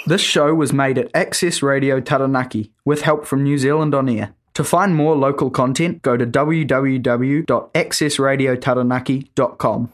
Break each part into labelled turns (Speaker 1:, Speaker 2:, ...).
Speaker 1: This show was made at Access Radio Taranaki with help from New Zealand On Air. To find more local content, go to www.accessradiotaranaki.com.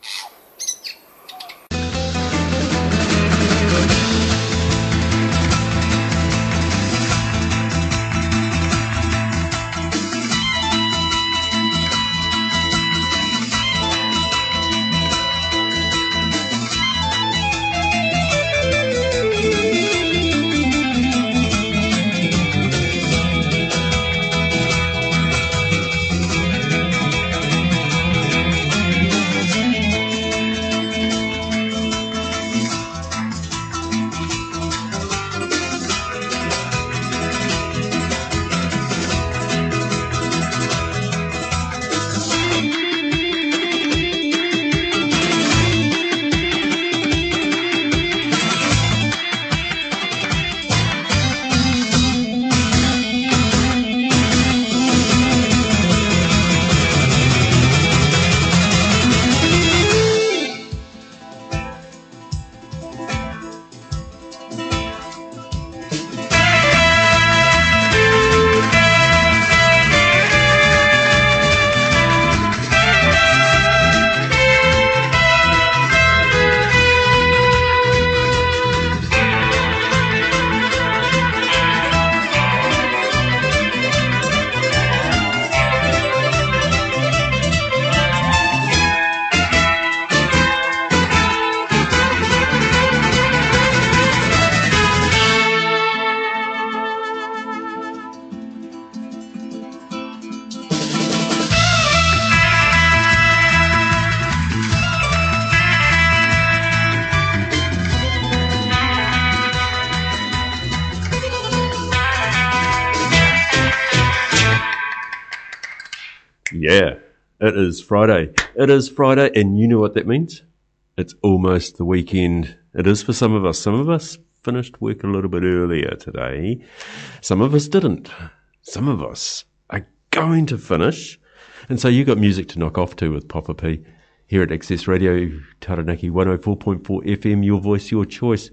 Speaker 2: Yeah, it is Friday. It is Friday, and you know what that means? It's almost the weekend. It is for some of us. Some of us finished work a little bit earlier today. Some of us didn't. Some of us are going to finish. And so you got music to knock off to with Papa P here at Access Radio Taranaki 104.4 FM, your voice, your choice.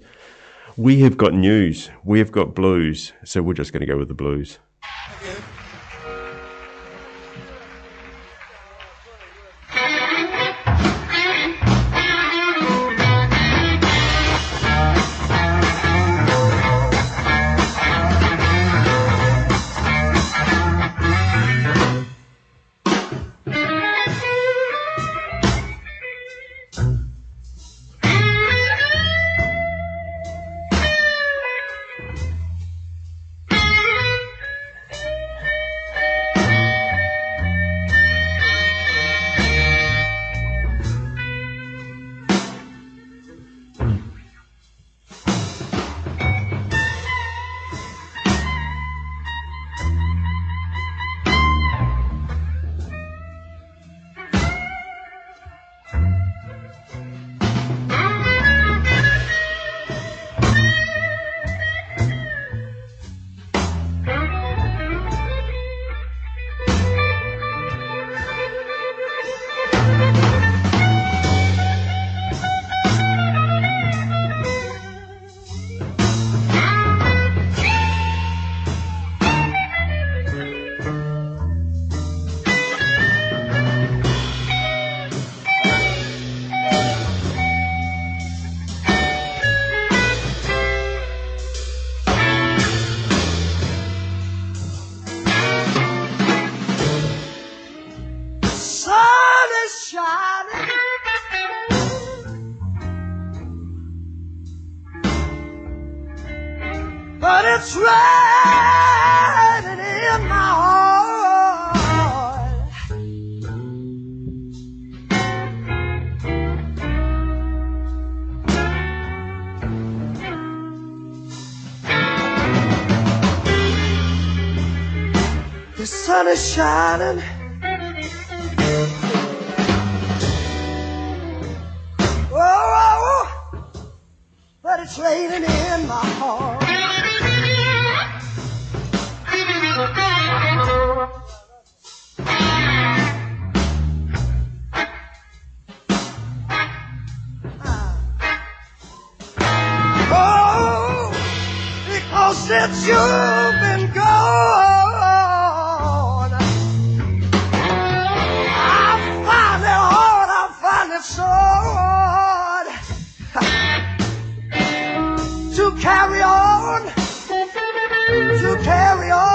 Speaker 2: We have got news. We have got blues. So we're just going to go with the blues.
Speaker 3: But it's raining in my heart. The sun is shining. Oh, but it's raining in my heart. Oh, since you've been gone. I find it hard, I find it so hard to carry on, to carry on.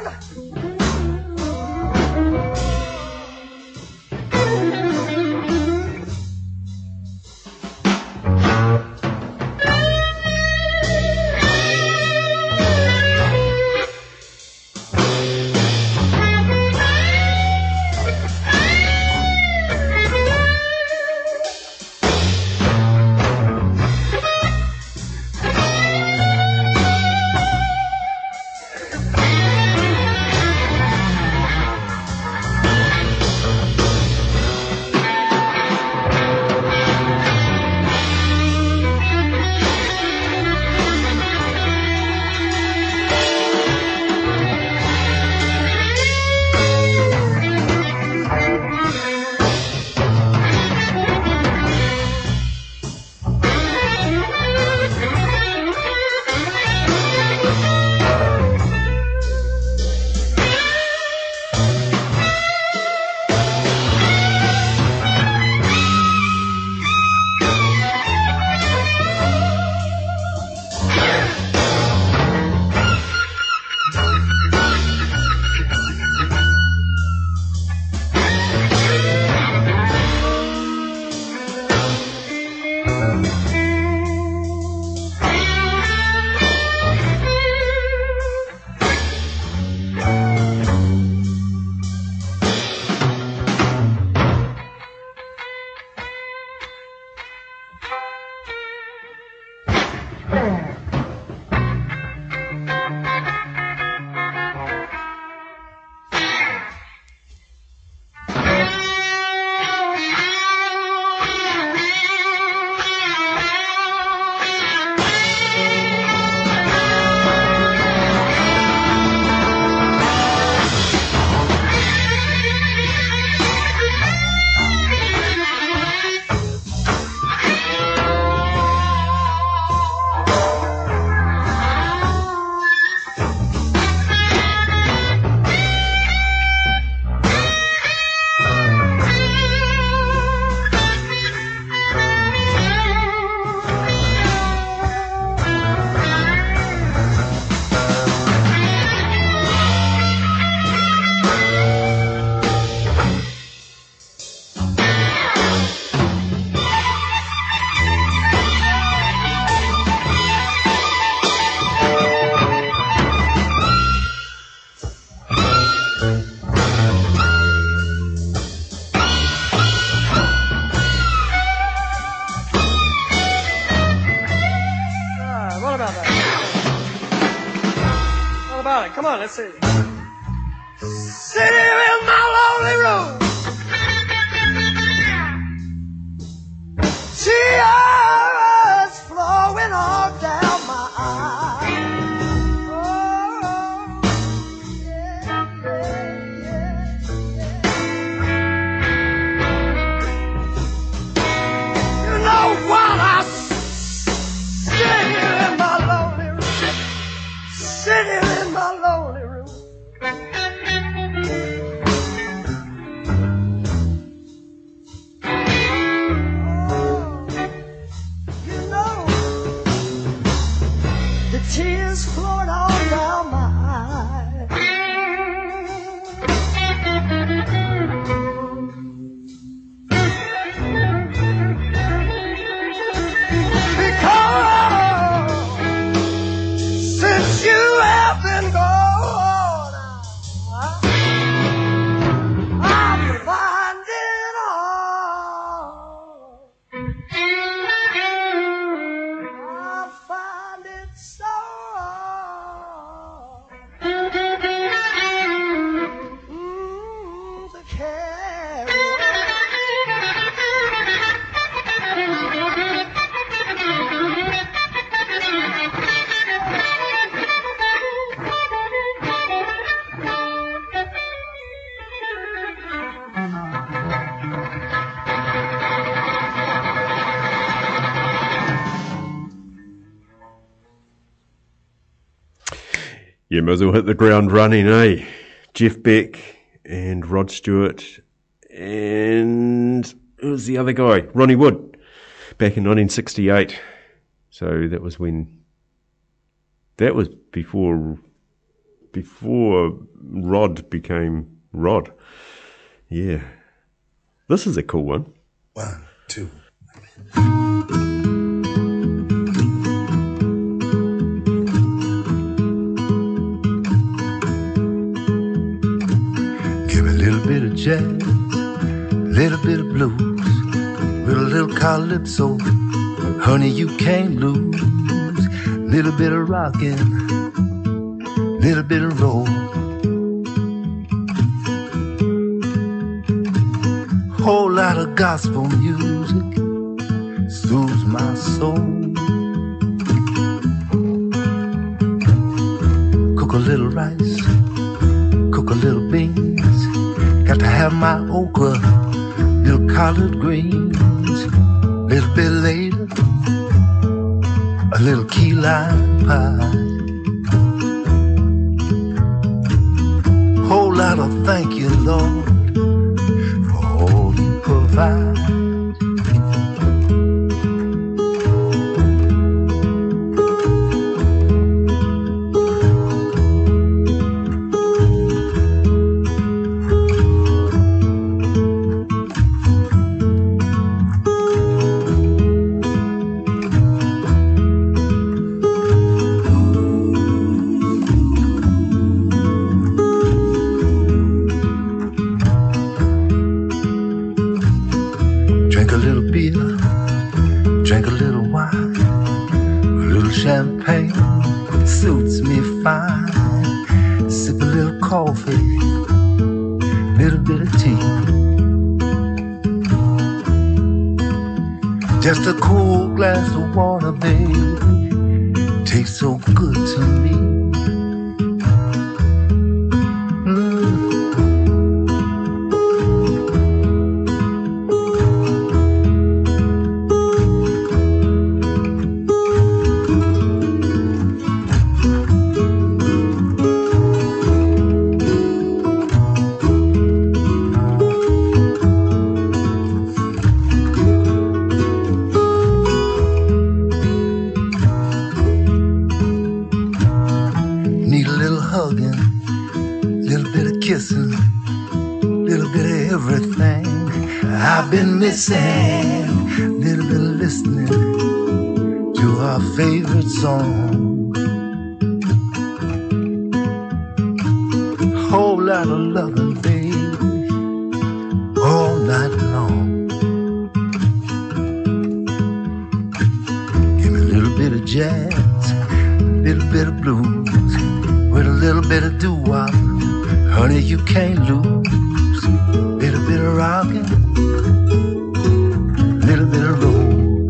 Speaker 3: Come on, let's see. Sitting in my lonely room, tears flowing all down my eyes. Oh, yeah, yeah, yeah. You know what I sit here in my lonely room, sitting in my lonely room. Oh,
Speaker 2: Yeah, might as well hit the ground running, eh? Jeff Beck and Rod Stewart and who was the other guy? Ronnie Wood, back in 1968. So that was before Rod became Rod. Yeah. This is a cool one.
Speaker 4: 1, 2. Give a little bit of jazz, a little bit of blues, with a little calypso, honey, you can't lose. Little bit of rockin', little bit of roll. Whole lot of gospel music soothes my soul. Cook a little rice, cook a little beans. Got to have my okra, little collard greens. Little bit later, a little key lime pie. Whole lot of thank you, Lord, for all you provide. Drink a little beer, drink a little wine, a little champagne suits me fine. Sip a little coffee, little bit of tea. Just a cool glass of water, baby, tastes so good to me. Need a little hugging, little bit of kissing, little bit of everything I've been missing. Little bit of listening to our favorite song. Whole lot of loving, baby, all night long. Give me a little bit of jazz, a little bit of blues, with a little bit of doo-wop, honey, you can't lose. Little bit of rockin', little bit of roll.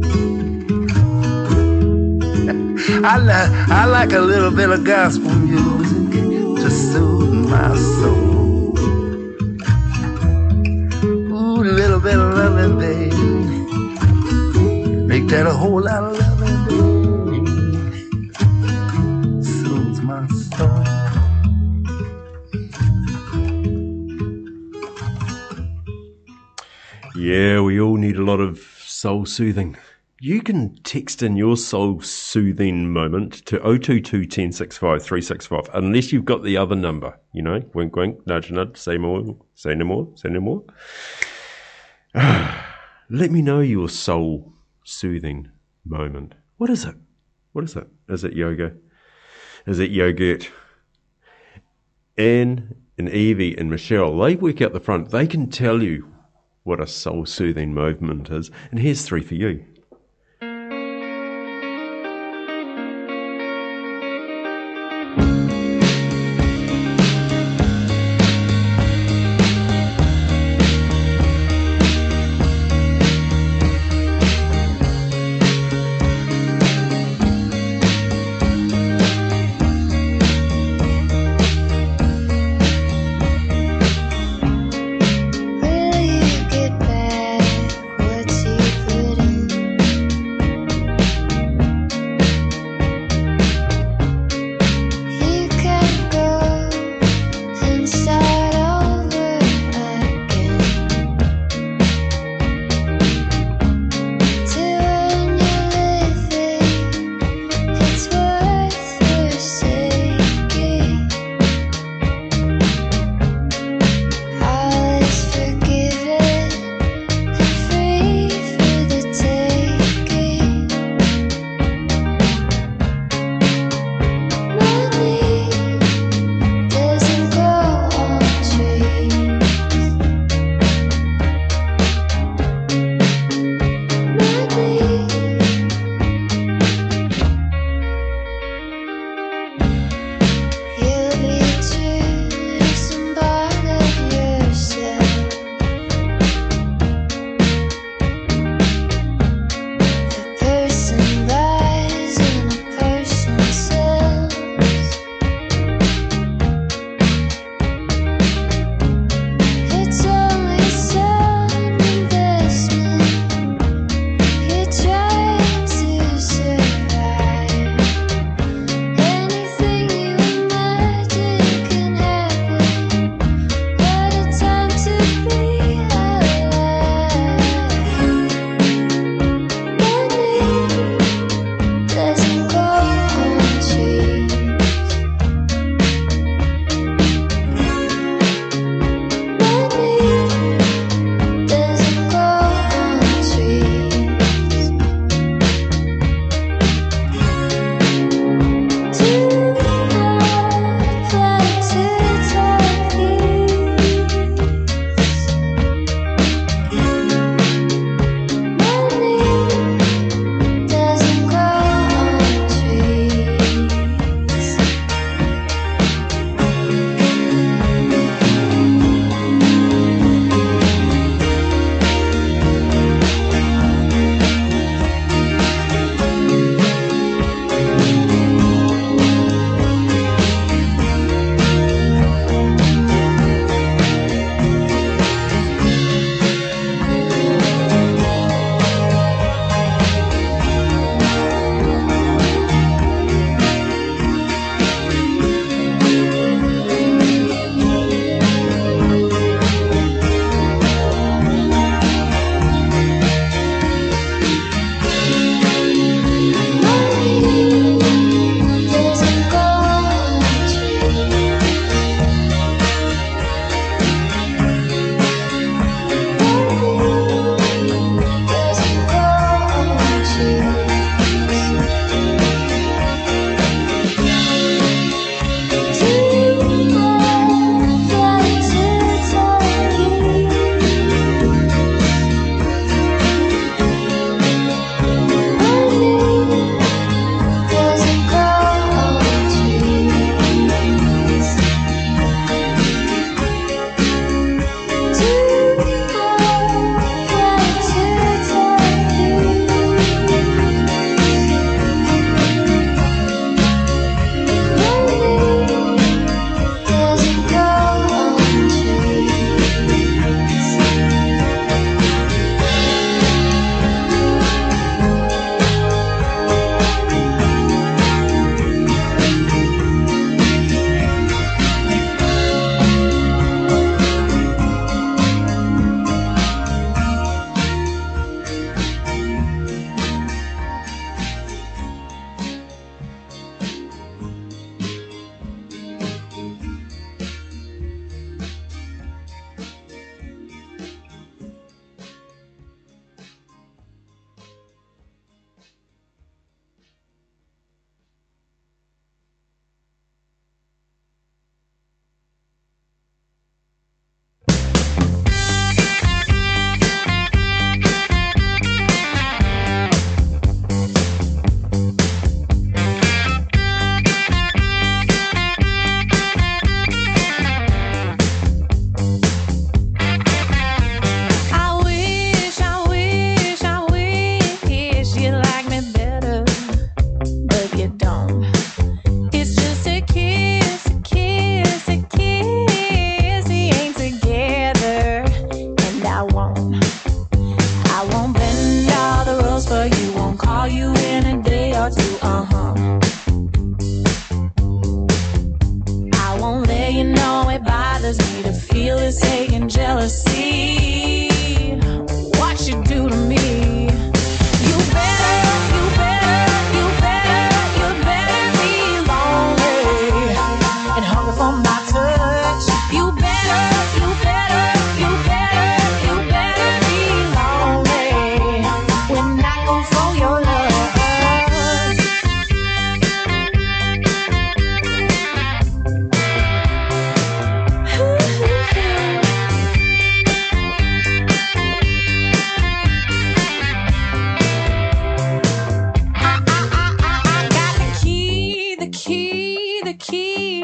Speaker 4: I like a little bit of gospel music to soothe my soul. Ooh, a little bit of loving, baby, make that a whole lot of loving, baby, soothes my soul.
Speaker 2: Yeah, we all need a lot of soul soothing. You can text in your soul soothing moment to 022 1065 365, unless you've got the other number, you know, wink, wink, nudge, nudge, say more, say no more, say no more. Let me know your soul soothing moment. What is it? What is it? Is it yoga? Is it yogurt? Anne and Evie and Michelle, they work out the front. They can tell you what a soul soothing movement is. And here's 3 for you.
Speaker 5: Will you get back what you put in?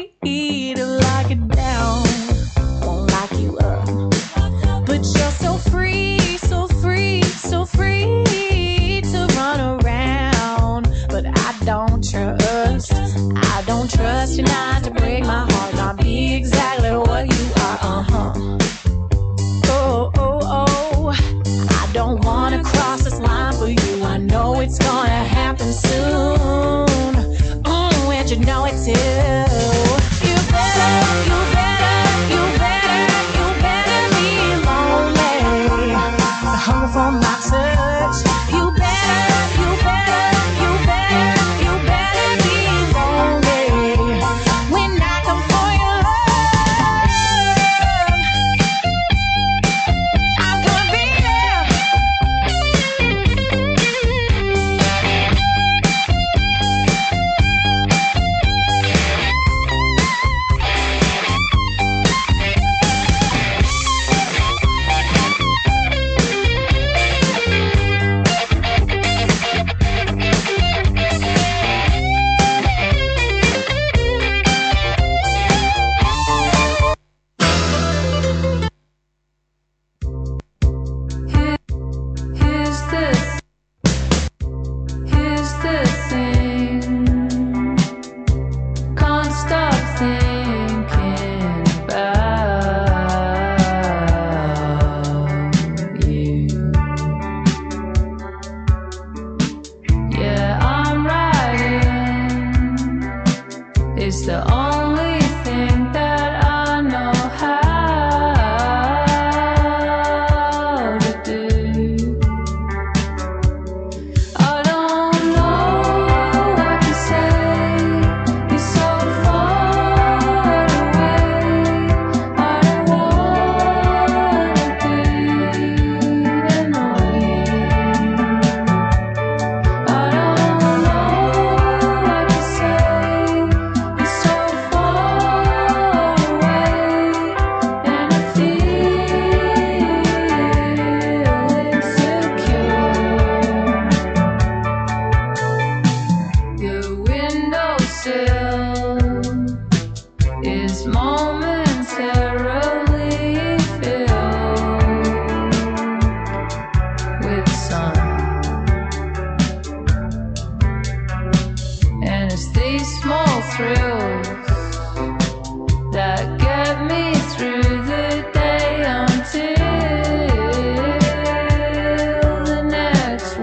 Speaker 5: to lock it down, won't lock you up. But you're so free, so free, so free to run around. But I don't trust you not to break my heart, not be exactly what you are. Oh, I don't wanna cross this line for you. I know it's gonna happen soon. And you know it too. You better be lonely. Hungry for my touch. You better be lonely when I come for your love. I'm gonna be there. Here's the thing, can't stop thinking about you. Yeah, I'm writing, it's the only thing that I know how to do. I don't know what to say. You're so far away. I don't wanna be annoying. I don't know what to say. You're so far away, and I feel insecure. Your windowsill is momentarily filled with sun, and it's these small thrills that get me through the day until the next one. And I'm not afraid of heights, maybe I'm just scared of falling. And I know that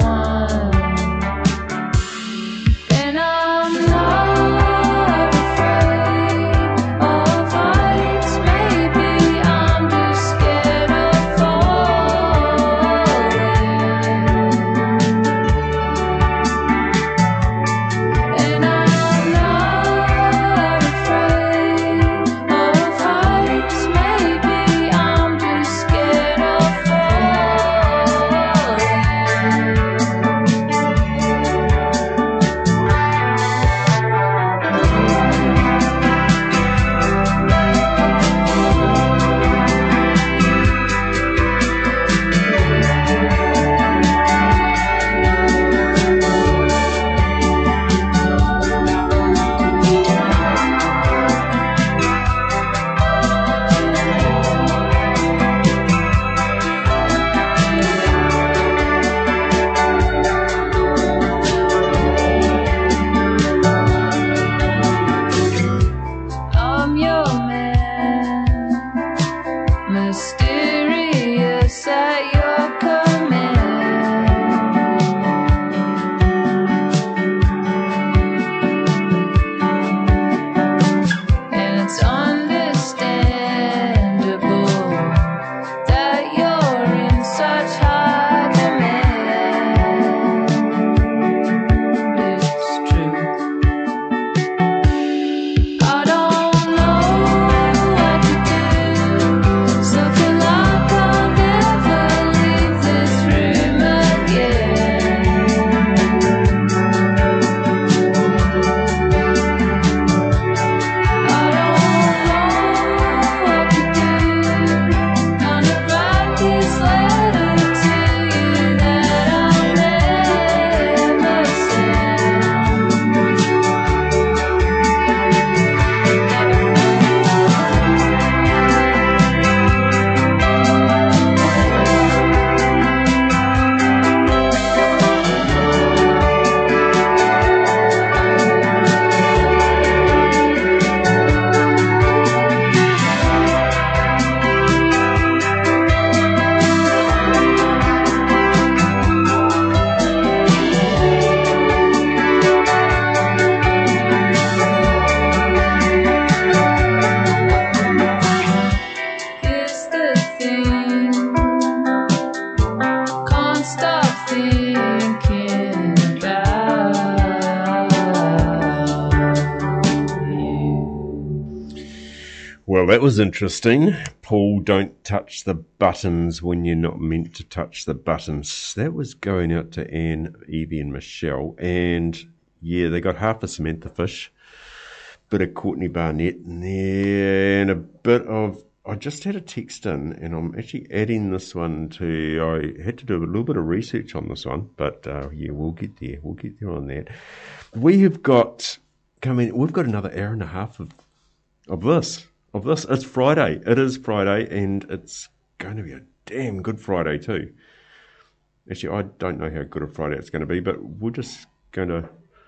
Speaker 2: Well, that was interesting. Paul, don't touch the buttons when you're not meant to touch the buttons. That was going out to Anne, Evie and Michelle. And, yeah, they got half a Samantha Fish, bit of Courtney Barnett in there, and a bit of... I just had a text in, and I'm actually adding this one to... I had to do a little bit of research on this one, but, yeah, we'll get there. We'll get there on that. We have got... we've got another hour and a half of this. It's Friday. It is Friday, and it's going to be a damn good Friday too. Actually, I don't know how good a Friday it's going to be, but we're just gonna.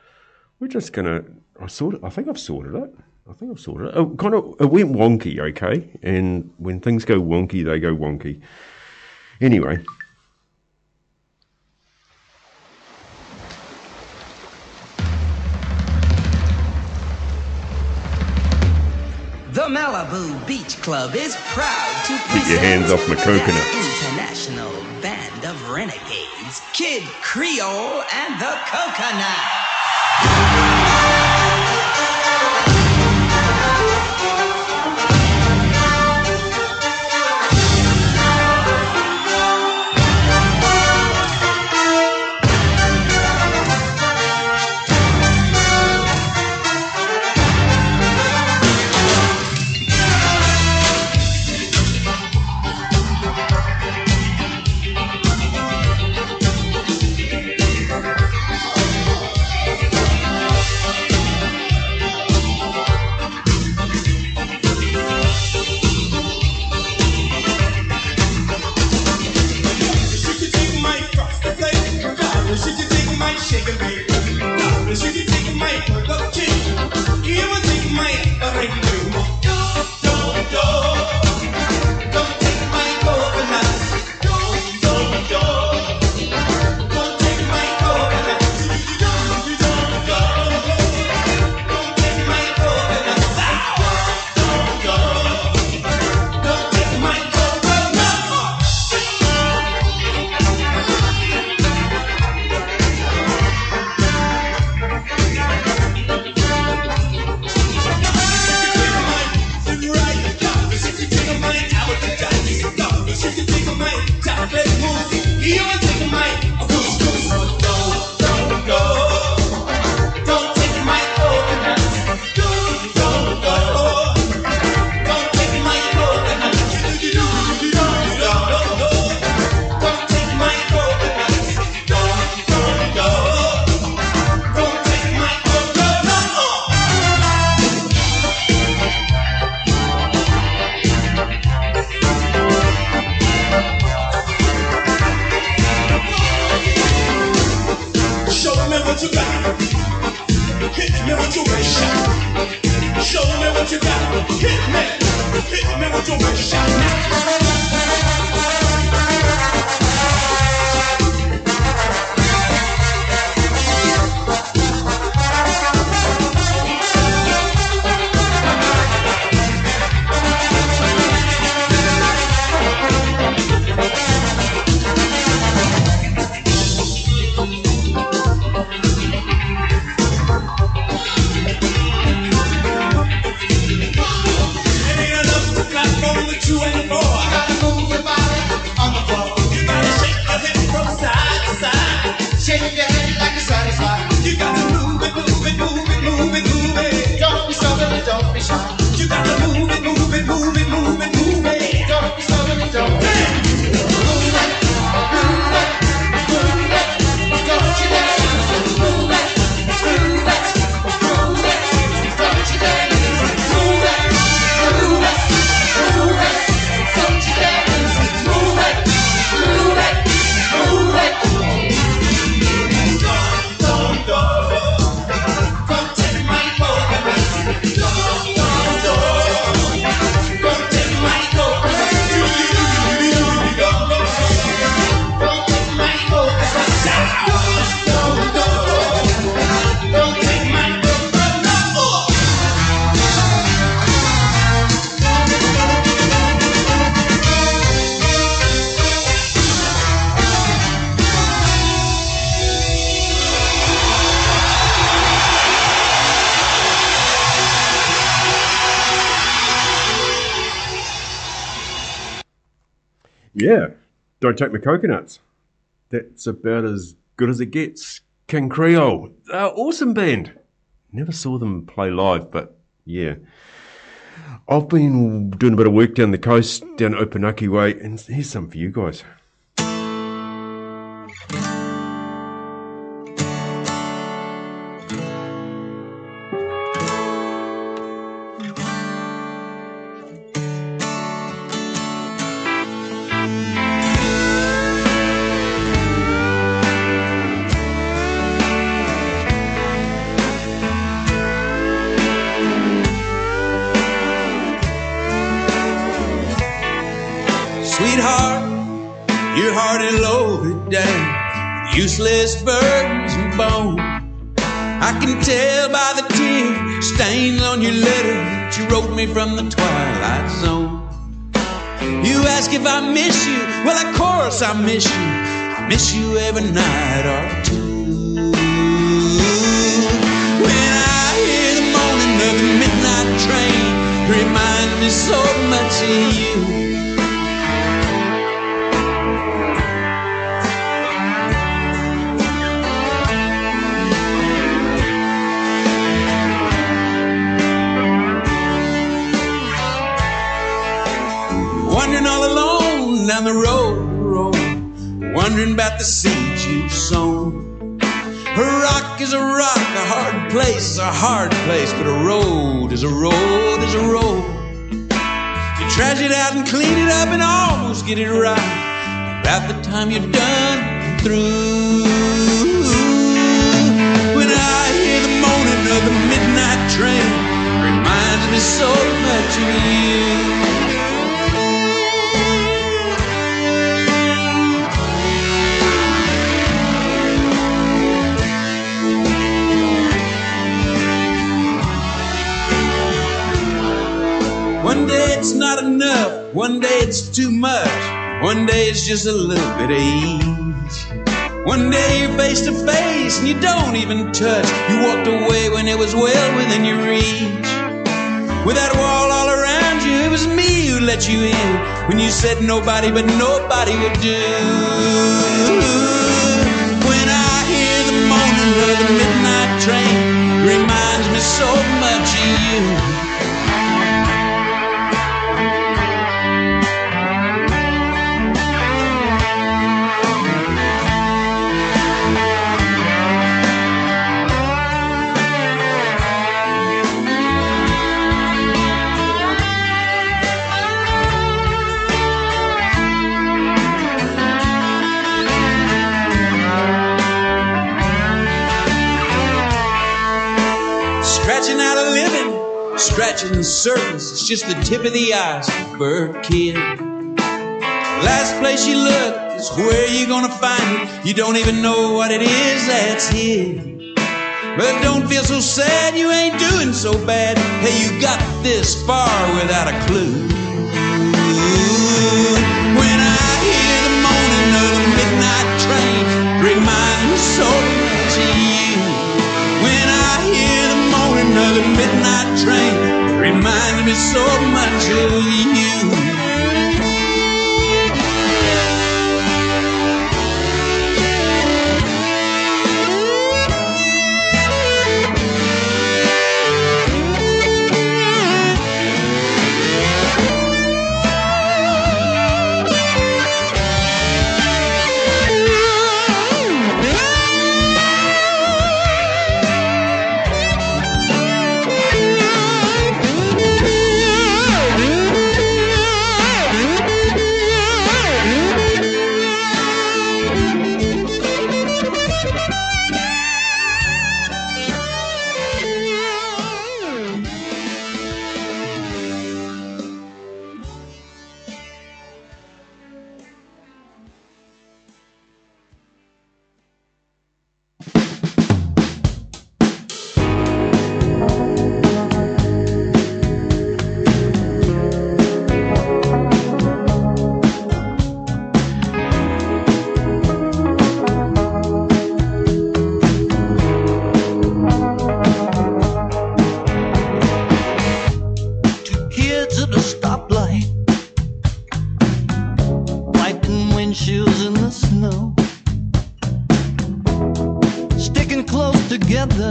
Speaker 2: I think I've sorted it. It went wonky, okay? And when things go wonky, they go wonky. Anyway.
Speaker 6: The Malibu Beach Club is proud to
Speaker 2: Get your hands off my coconut.
Speaker 6: that international band of renegades, Kid Creole and the Coconut.
Speaker 3: You ain't
Speaker 2: Yeah, don't take my coconuts. That's about as good as it gets. King Creole, awesome band. Never saw them play live, but yeah. I've been doing a bit of work down the coast, down Opunake way, and here's some for you guys.
Speaker 7: Sweetheart, your heart is loaded down with useless burdens and bone. I can tell by the tear stains on your letter that you wrote me from the twilight zone. You ask if I miss you, well of course I miss you. I miss you every night or two. When I hear the moaning of the midnight train, it reminds me so much of you. Wandering all alone down the road, wondering about the seeds you've sown. A rock is a rock, a hard place is a hard place, but a road is a road is a road. You trash it out and clean it up and almost get it right. About the time you're done and through. When I hear the moaning of the midnight train, it reminds me so much of you. One day it's not enough, one day it's too much, one day it's just a little bit of ease. One day you're face to face and you don't even touch. You walked away when it was well within your reach. With that wall all around you, it was me who let you in when you said nobody but nobody would do. When I hear the moaning of the midnight train, it reminds me so much of you. Scratching out a living, scratching the surface, it's just the tip of the iceberg, kid. Last place you look is where you're gonna find it. You don't even know what it is that's hid. But don't feel so sad, you ain't doing so bad. Hey, you got this far without a clue. When I hear the moaning of the midnight train, remind me so much of you. When I hear the moaning of the midnight train, reminds me so much of you.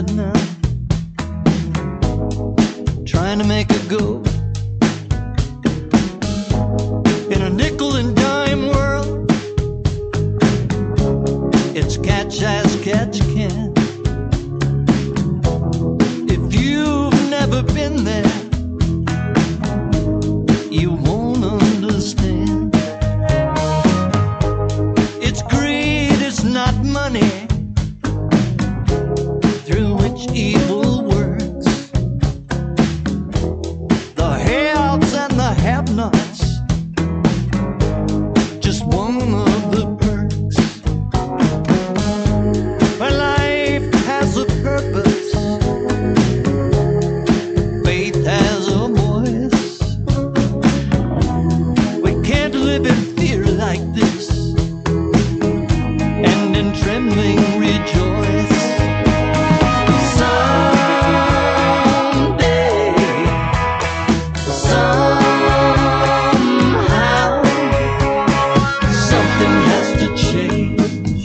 Speaker 8: right now, trying to make a go in a nickel and dime world. It's catch as catch can. If you've never been there, you won't understand. It's greed, it's not money, through which evil works. The haves and the have-nots, just one of the perks. But life has a purpose, faith has a voice. We can't live in fear like this, and in trembling rejoice. Someday, somehow, something has to change.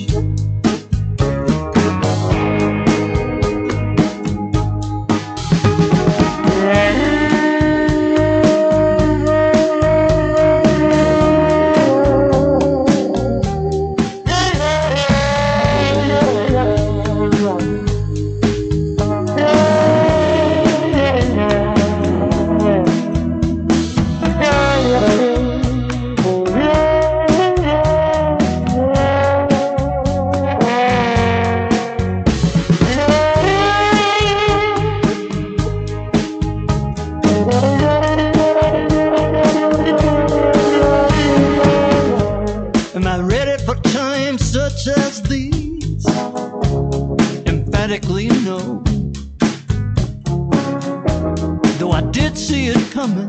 Speaker 8: Am I ready for times such as these? Emphatically no. Though I did see it coming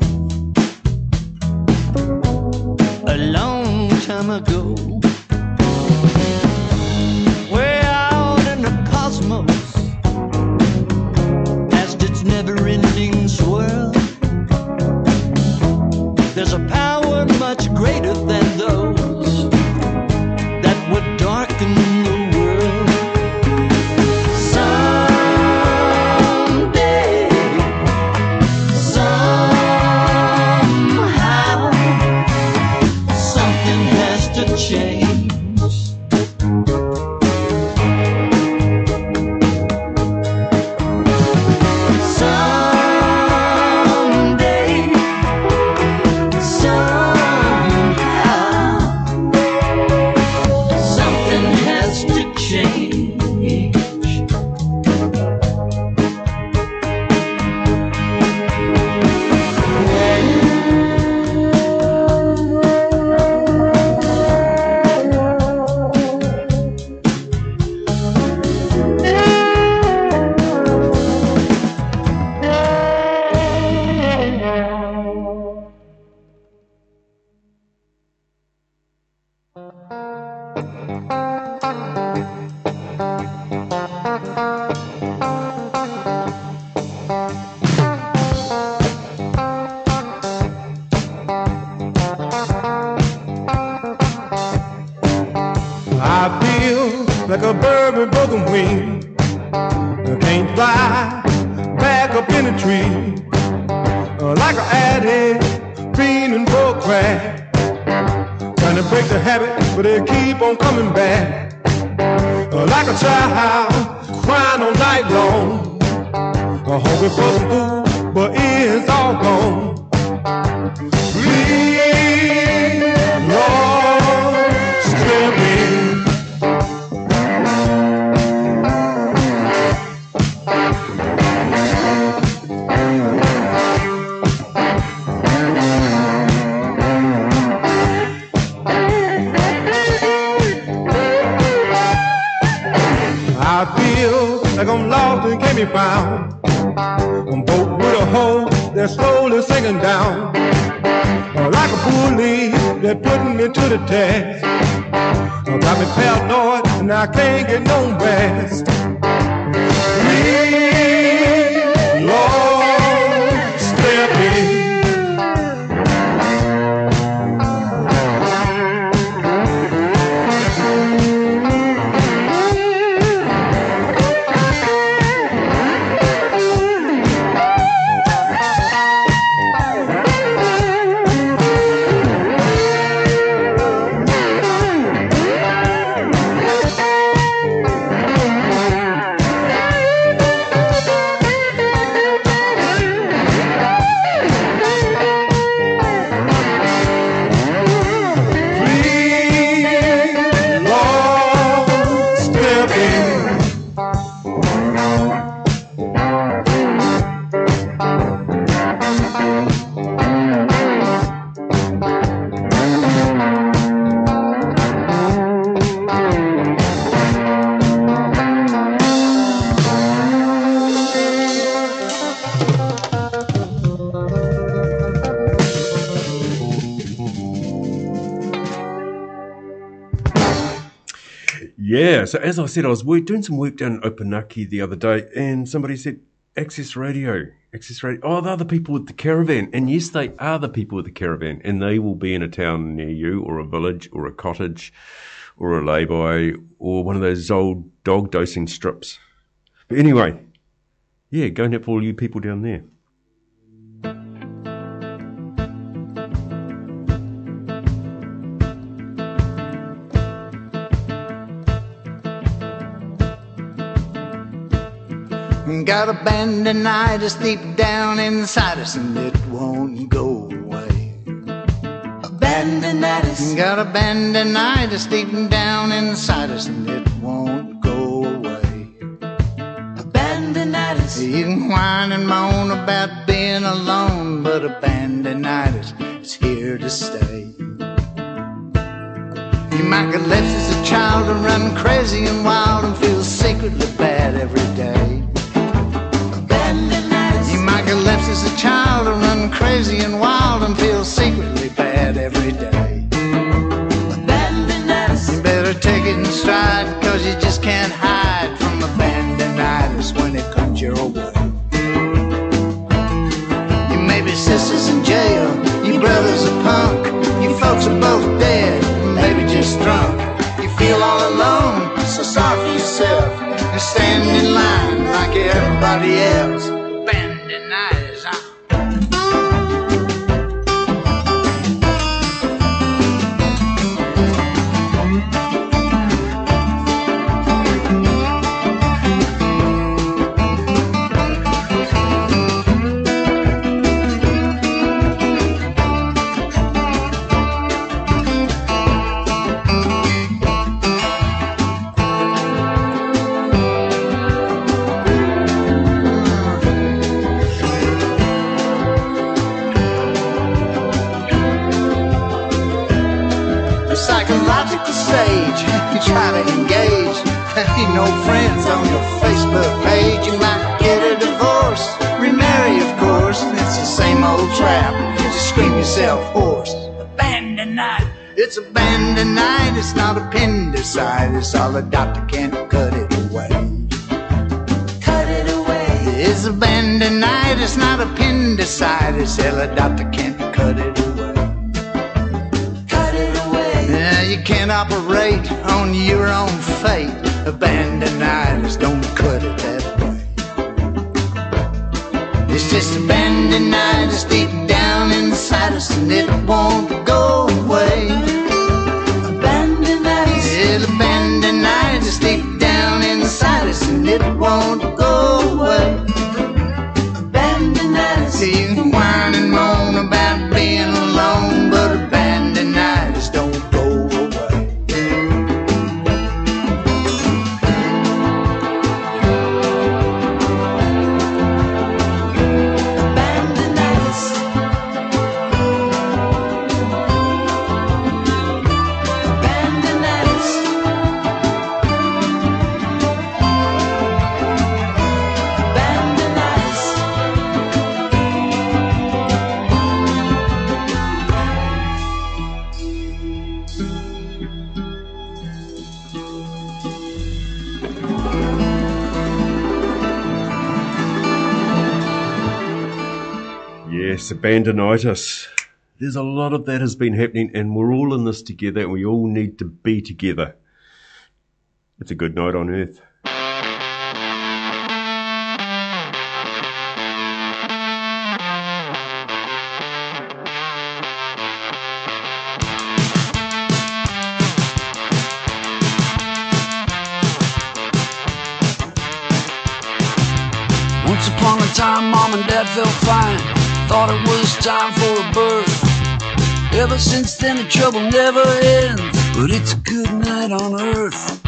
Speaker 8: a long time ago. Way out in the cosmos, past its never-ending swirl, there's a power much greater than those that would darken the world. Someday, somehow, something has to change. Someday, somehow, something has to change.
Speaker 9: I feel like a bird with broken wings. I can't fly back up in the tree. Like an addict, fiending for crack. Trying to break the habit, but they keep on coming back. Like a child, crying all night long. Hungry for some food, but it's all gone. Please, Lord, spare me. I feel like I'm lost and can't be found. I'm boat with a hole that's slowly sinking down. Like a pulley that's putting me to the test. Got me paranoid and I can't get no rest. Please, Lord, spare me.
Speaker 2: yeah, so as I said, I was doing some work down in Opunaki the other day, and somebody said, Access Radio. Oh, they're the people with the caravan. And yes, they are the people with the caravan, and they will be in a town near you, or a village, or a cottage, or a lay-by, or one of those old dog dosing strips. But anyway, yeah, going up for all you people down there.
Speaker 4: Got abandonitis deep down inside us and it won't go away.
Speaker 6: Abandonitis.
Speaker 4: Got abandonitis deep down inside us and it won't go away.
Speaker 6: Abandonitis.
Speaker 4: You can whine and moan about being alone, but abandonitis is here to stay. You might get left as a child and run crazy and wild and feel secretly bad every day. You might get left as a child and run crazy and wild and feel secretly bad every day. You better take it in stride, cause you just can't hide from abandonitis when it comes your way. You may be sisters in jail, you brothers are punk, you folks are both dead, maybe just drunk. You feel all alone, so sorry for yourself. You stand in line like everybody else. Abandonitis, psychological stage, you try to engage. Ain't no friends on your Facebook page. You might get a divorce, remarry of course. It's the same old trap, you just scream yourself hoarse. Abandonitis, it's abandonitis, not appendicitis. All the doctor can't cut it away.
Speaker 6: Cut it away.
Speaker 4: It's abandonitis, not appendicitis. Hell, a doctor can't cut it away. You can't operate on your own fate. Abandonitis, don't cut it that way. It's just abandonitis deep down inside us and it won't go away.
Speaker 6: Abandonitis.
Speaker 4: It's abandonitis deep down inside us and it won't go away.
Speaker 6: Abandonitis.
Speaker 4: You can whine and moan about being alone, but abandonitis don't go away.
Speaker 2: Yes, abandonitis. There's a lot of that has been happening, and we're all in this together, and we all need to be together. It's a good night on earth.
Speaker 10: Once upon a time, Mom and Dad felt fine. Thought it was time for a birth. Ever since then, the trouble never ends. But it's a good night on earth.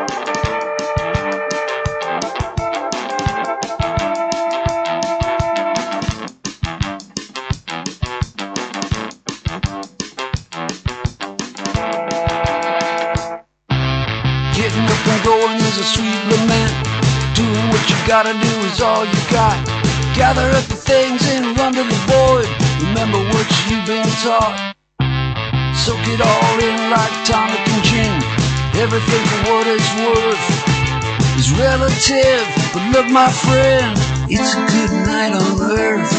Speaker 10: Getting up and going is a sweet lament. Doing what you gotta do is all you got. Gather up the things and run to the void. Remember what you've been taught. Soak it all in like tonic and gin. Everything for what it's worth is relative. But look, my friend, it's a good night on earth.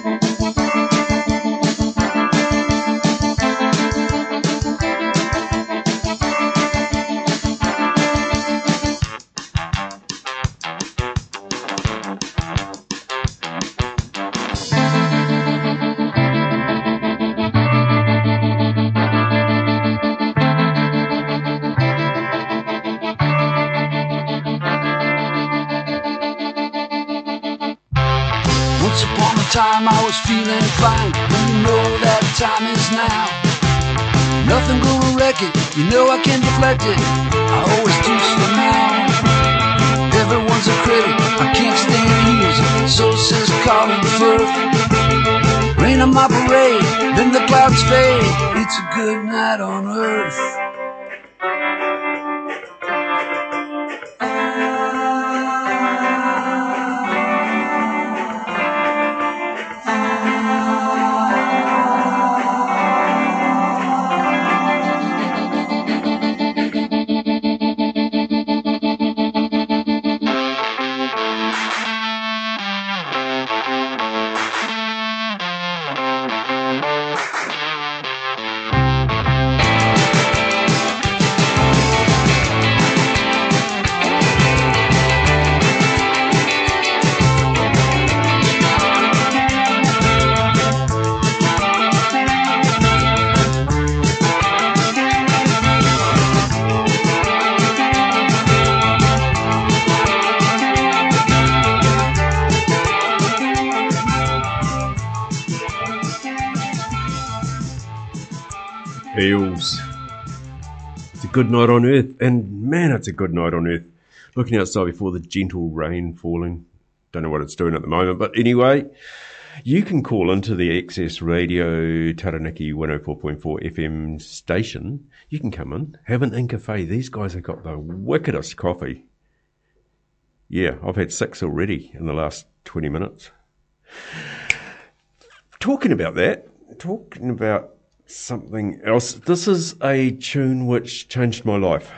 Speaker 10: Once upon a time I was feeling fine, and you know that time is now. Nothing gonna wreck it, you know I can deflect it. I always do somehow. Everyone's a critic, I can't stand heels, so says Colin Firth. Rain on my parade, then the clouds fade. It's a good night on earth.
Speaker 2: Eels. It's a good night on Earth, and man, it's a good night on Earth. Looking outside before the gentle rain falling. Don't know what it's doing at the moment, but anyway, you can call into the Access Radio Taranaki 104.4 FM station. You can come in, have an Incafe. These guys have got the wickedest coffee. Yeah, I've had 6 already in the last 20 minutes. Talking about something else. This is a tune which changed my life.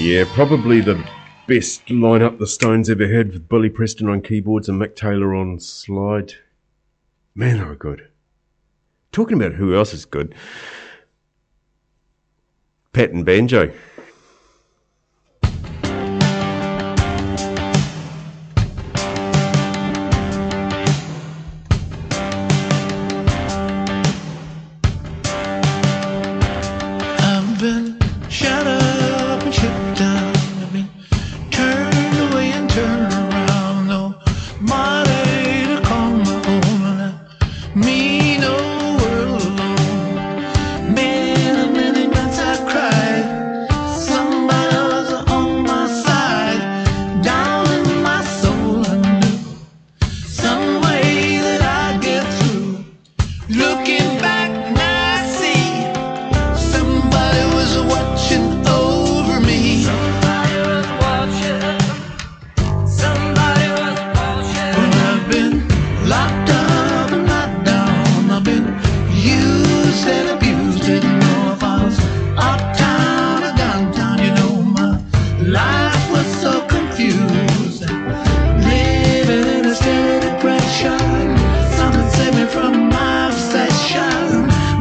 Speaker 2: Yeah, probably the best lineup the Stones ever had, with Billy Preston on keyboards and Mick Taylor on slide. Man, they were good. Talking about who else is good, Pat and Banjo.
Speaker 8: I've been shut up and shut down. I've been turned away and turned around. Nobody to call my own. And I mean no world alone. Many nights I cried. Somebody was on my side. Down in my soul I knew some way that I'd get through. Looking back now I see somebody was watching over me. Somebody was watching. Somebody was watching. When I've been locked up and knocked down, I've been used and abused. Didn't know if I was uptown or downtown. You know, my life was so confused. Living in a state of depression. Something saved me from my obsession.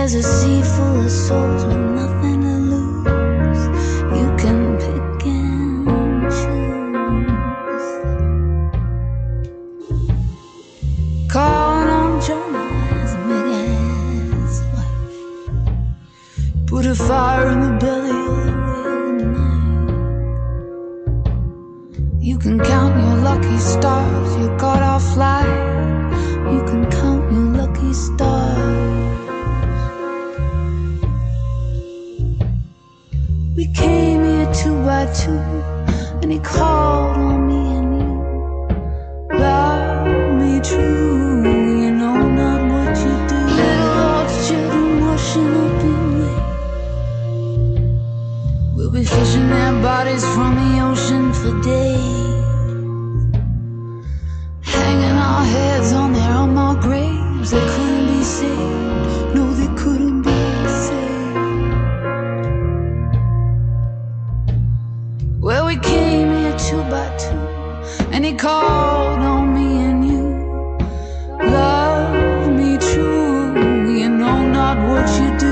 Speaker 5: There's a sea full of souls with nothing to lose. You can pick and choose. Calling on Jonah as a big ass wife. Put a fire in the belly of the whale tonight. You can count your lucky stars. You got off flight. You can count your lucky stars. We came here 2 by 2, and he called on me and you. Love me true, you know not what you do. Little Lord's children washing up in wet. We'll be fishing their bodies from the ocean for days, hanging our heads on their unmarked graves. They couldn't be saved, no they couldn't be saved. Well, we came here 2 by 2, and he called on me and you. Love me true, you know not what you do.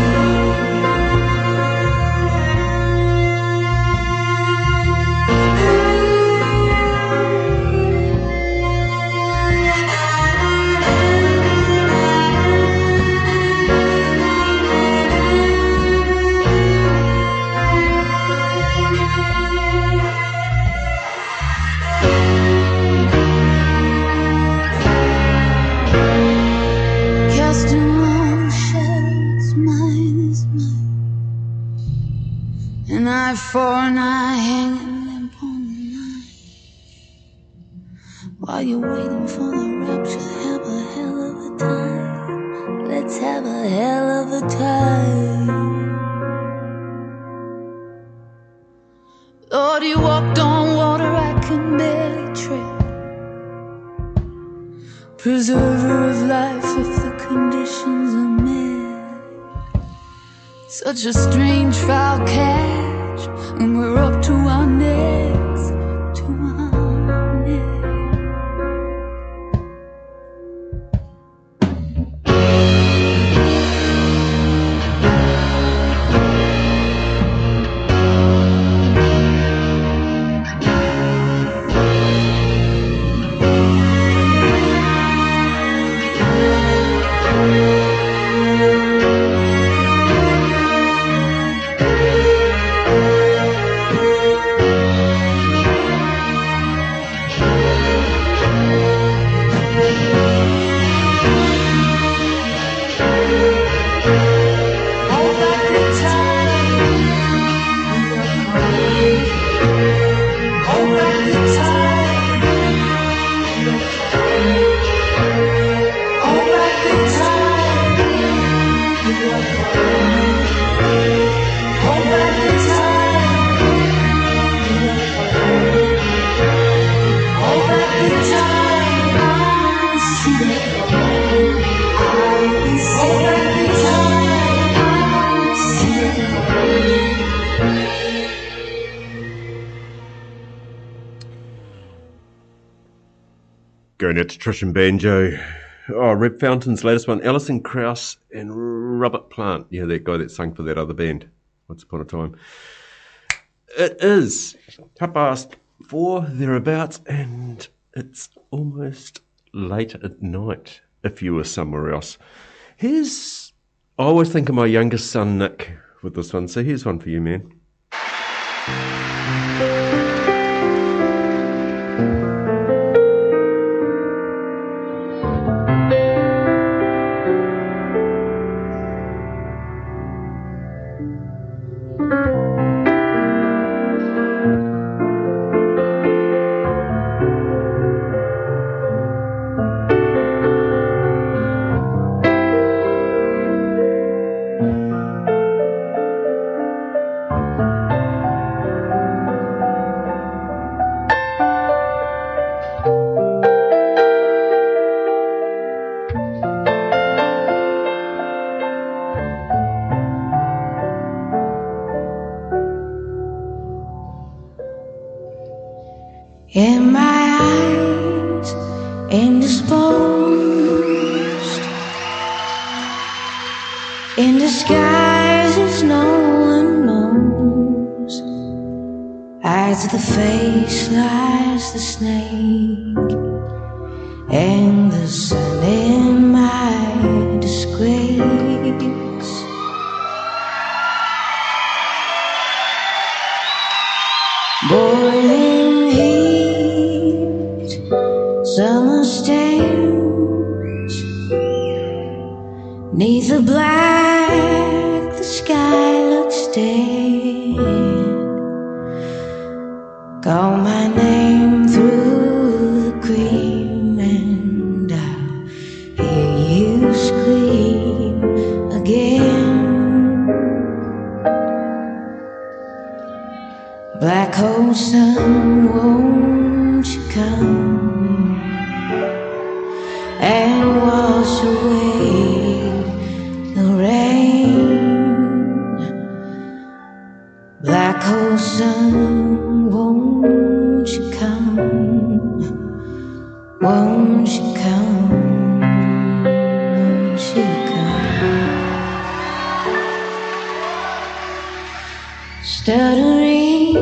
Speaker 5: An eye for an eye, hanging limp on the line. While you're waiting for the rapture, have a hell of a time. Let's have a hell of a time. Lord, you walked on water I can barely tread. Preserver of life if the conditions are met. Such a strange foul catch, and we're up to our necks, to our necks.
Speaker 2: Going out to Trish and Banjo. Oh, Red Fountain's latest one. Alison Krauss and Robert Plant. Yeah, that guy that sang for that other band once upon a time. It is 4:30 thereabouts, and it's almost late at night if you were somewhere else. I always think of my youngest son, Nick, with this one. So here's one for you, man.
Speaker 5: In my eyes, indisposed, in disguises no one knows. As the face lies the snake, and the sun in my disgrace. Boiling heat, summer stains, 'neath the black the sky looks dead. Call my name through the cream, and I'll hear you scream again. Black hole sun, won't you come and wash away the rain? Black hole sun, won't you come? Won't you come? Won't you come? Stuttering,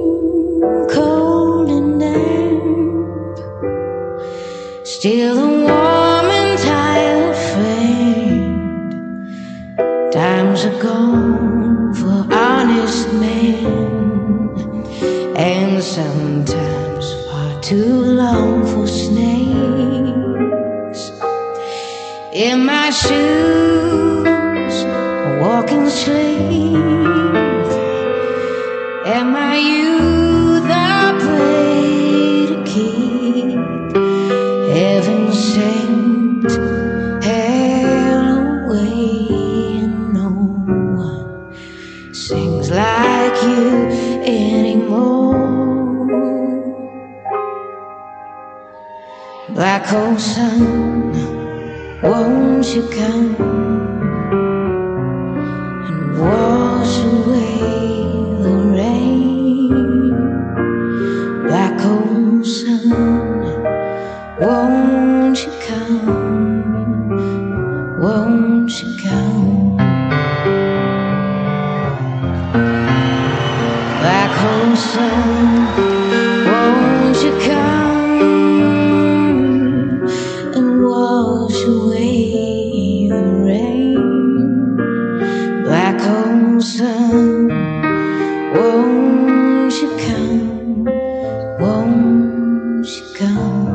Speaker 5: cold and damp, still the warm and tired friend. Times are gone for honest men, and sometimes far too long for snakes. In my shoes, a walking slave, and my youth I pray to keep. Heaven sent hell away, and no one sings like you anymore. Black hole sun, won't you come and wash away the rain? Black hole sun, won't you come? Won't you come? Black hole sun, won't you come and wash away the rain? Black hole sun, won't you come? Won't you come?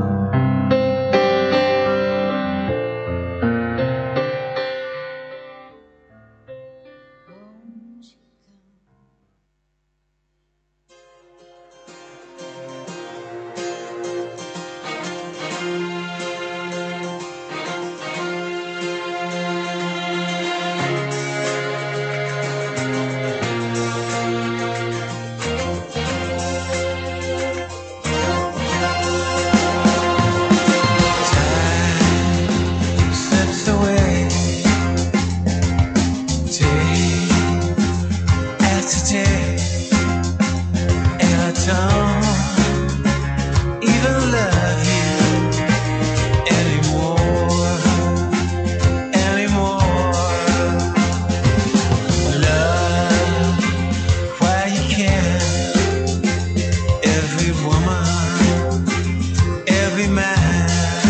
Speaker 8: Slips away, day after day, and I don't even love you anymore. Love, why you can, every woman, every man,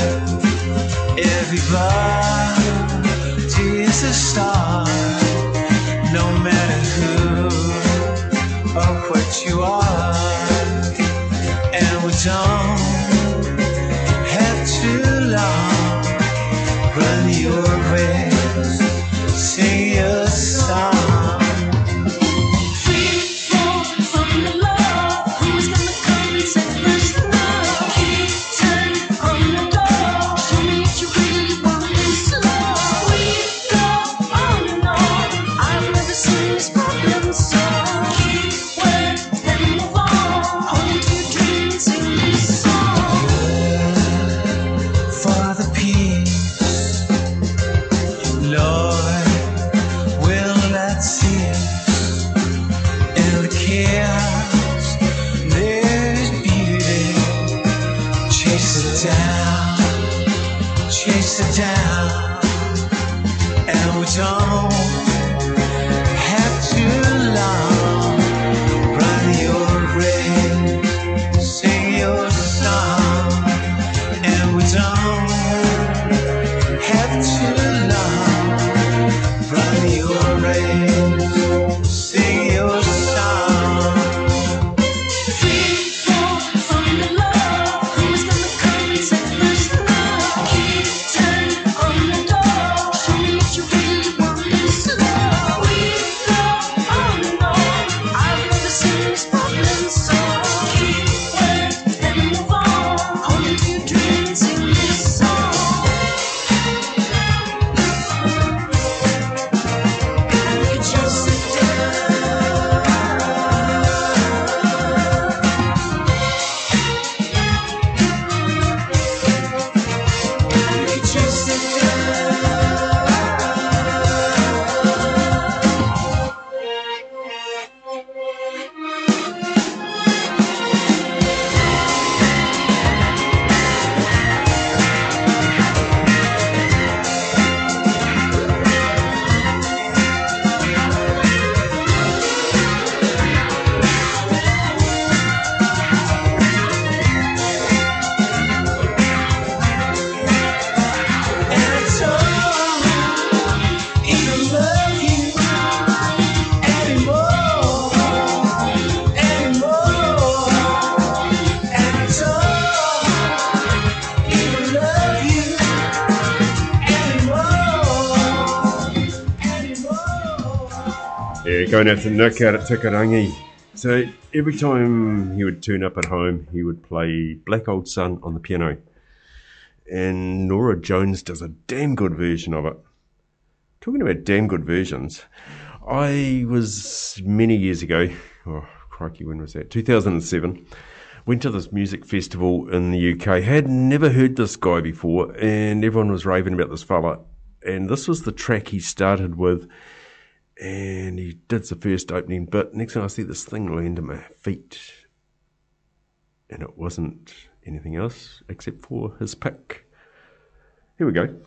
Speaker 8: everybody is a star, no matter who or what you are. And we don't have too long. Run your race, sing your song. For the peace, Lord, will not cease. In the chaos, there's beauty. Chase it down, and we don't
Speaker 2: going out to Nick out at Tikarangi. So every time he would turn up at home, he would play Black Old Sun on the piano. And Nora Jones does a damn good version of it. Talking about damn good versions, I was many years ago, oh crikey, when was that? 2007, went to this music festival in the UK. Had never heard this guy before, and everyone was raving about this fella. And this was the track he started with, and he did the first opening bit. Next thing I see this thing land at my feet, and it wasn't anything else except for his pick. Here we go.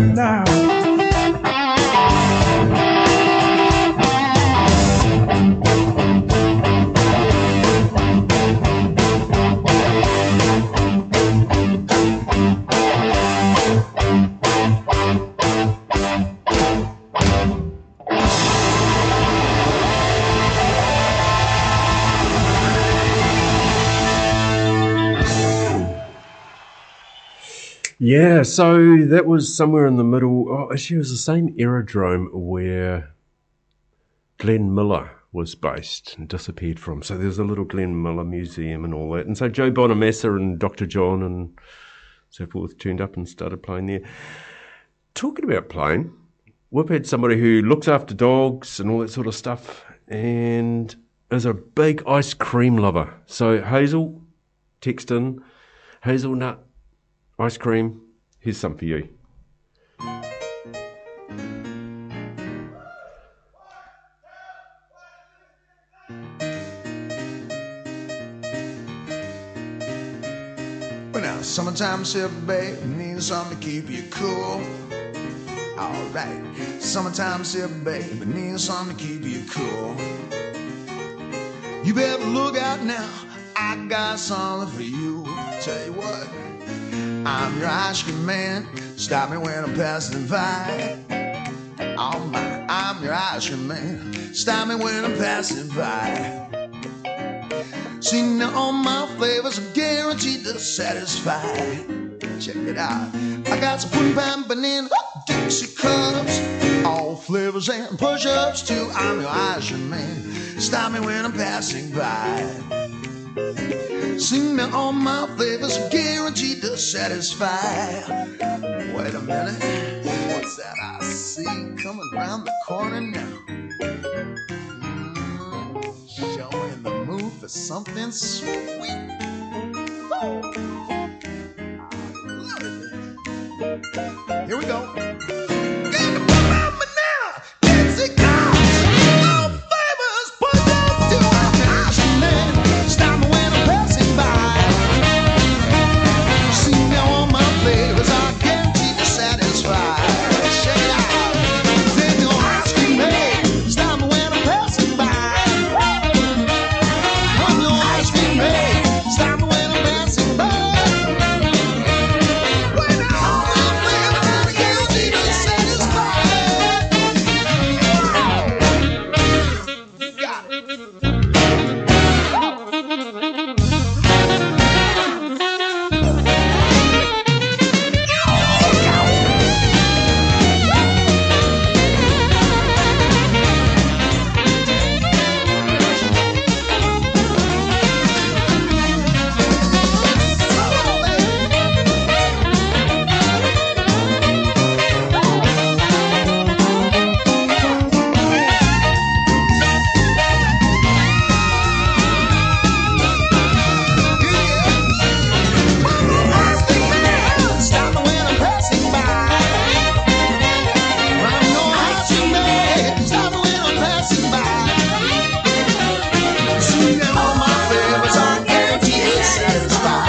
Speaker 9: now.
Speaker 2: Yeah, so that was somewhere in the middle. Oh, actually, it was the same aerodrome where Glenn Miller was based and disappeared from. So there's a little Glenn Miller museum and all that. And so Joe Bonamassa and Dr. John and so forth turned up and started playing there. Talking about playing, we've had somebody who looks after dogs and all that sort of stuff and is a big ice cream lover. So Hazel, text in, hazelnut ice cream, here's some for you.
Speaker 11: Well, now, summertime sip, babe, needs something to keep you cool. Alright, summertime sip, babe, needs something to keep you cool. You better look out now, I got something for you. Tell you what, I'm your ice cream man. Stop me when I'm passing by. Oh my, I'm your ice cream man. Stop me when I'm passing by. See, now all my flavors are guaranteed to satisfy. Check it out. I got some pudding pie, banana, Dixie cups, all flavors and push-ups too. I'm your ice cream man. Stop me when I'm passing by. See, now all my flavors are guaranteed to satisfy. Wait a minute, what's that I see coming around the corner now? Showing the mood for something sweet. Oh. Here we go. Got the banana, Dixie cups, all flavors, push-ups too. I'm your ice cream man. Stop me when I'm passing by. See, now all my flavors are guaranteed to satisfy. Check it out. Then your ice cream man. Stop me when I'm passing by. I'm your ice cream man. Stop me when I'm passing by. When all my flavors are guaranteed to satisfy. You got it. Stop me when I'm passing by. I'm your ice cream man. Stop me when I'm passing by. See, now all my flavors are guaranteed to satisfy.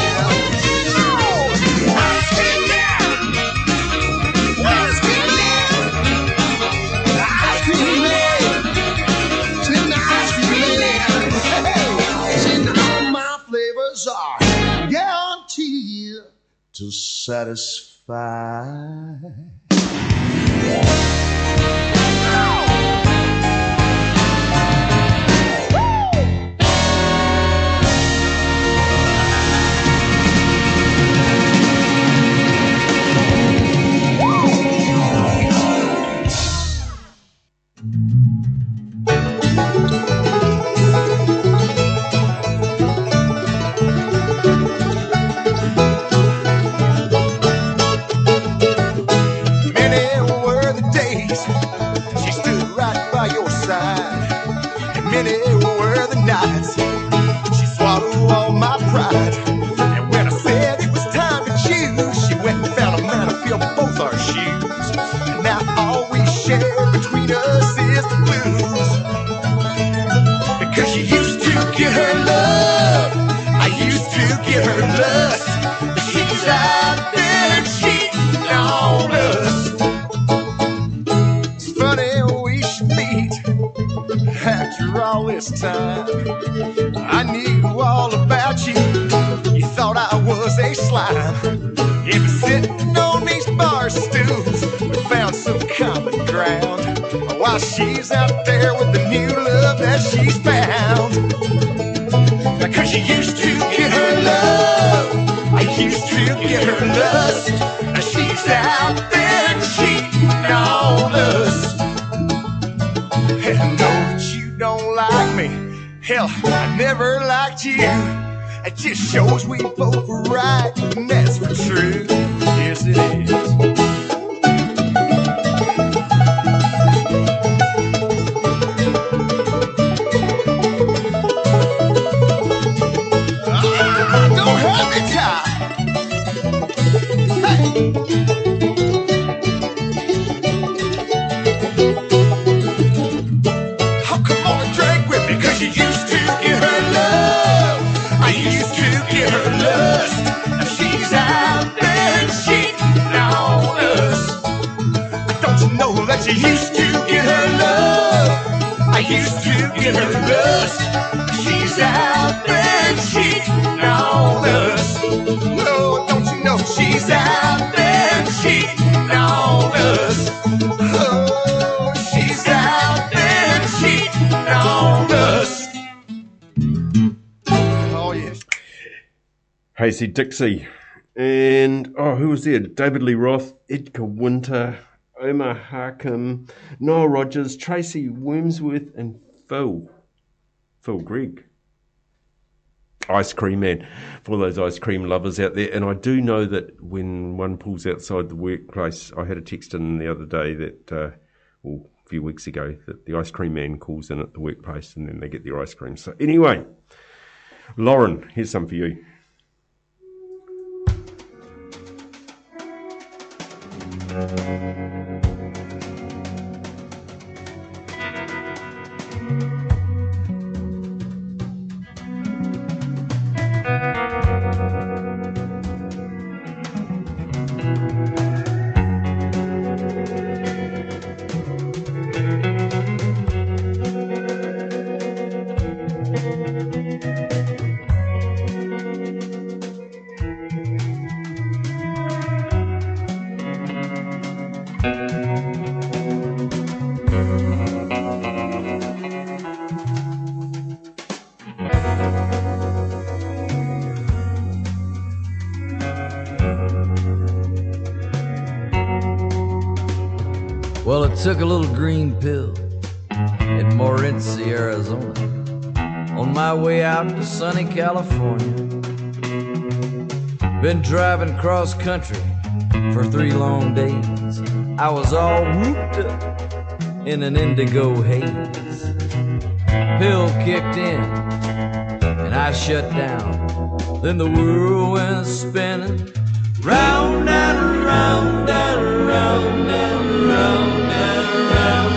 Speaker 11: Oh, ice cream man. Ice cream man. Ice cream man. See, now ice cream man. Hey, see, now all my flavors are guaranteed to satisfy. while she's out there with the new love that she's found. Cause you used to get her love, I used to get her lust. Now she's out there cheating on us. And I know that you don't like me, hell, I never liked you. It just shows we both were right, and that's for true. Yes, it is. Don't hurt me, child. Hey. Oh, come on and drink with me, cause you used to get her love. I used to get her lust. Now she's out there cheating on us. Don't you know that you used to get her love? I used to get her lust. She's out there cheating on us. No, don't you know she's out there cheating on us? Oh, she's out there cheating on us. Oh, yes.
Speaker 2: Hasey Dixie. And, who was there? David Lee Roth, Edgar Winter, Omar Harkham, Noel Rogers, Tracy Wormsworth, and Phil Gregg. Ice Cream Man, for all those ice cream lovers out there. And I do know that when one pulls outside the workplace, I had a text in the other day that, a few weeks ago, that the ice cream man calls in at the workplace and then they get their ice cream. So anyway, Lauren, here's some for you.
Speaker 12: Well, I took a little green pill in Morenci, Arizona, on my way out to sunny California. Been driving cross country for 3 long days. I was all whooped up in an indigo haze. Pill kicked in and I shut down. Then the world went spinning round and round and round and round and round.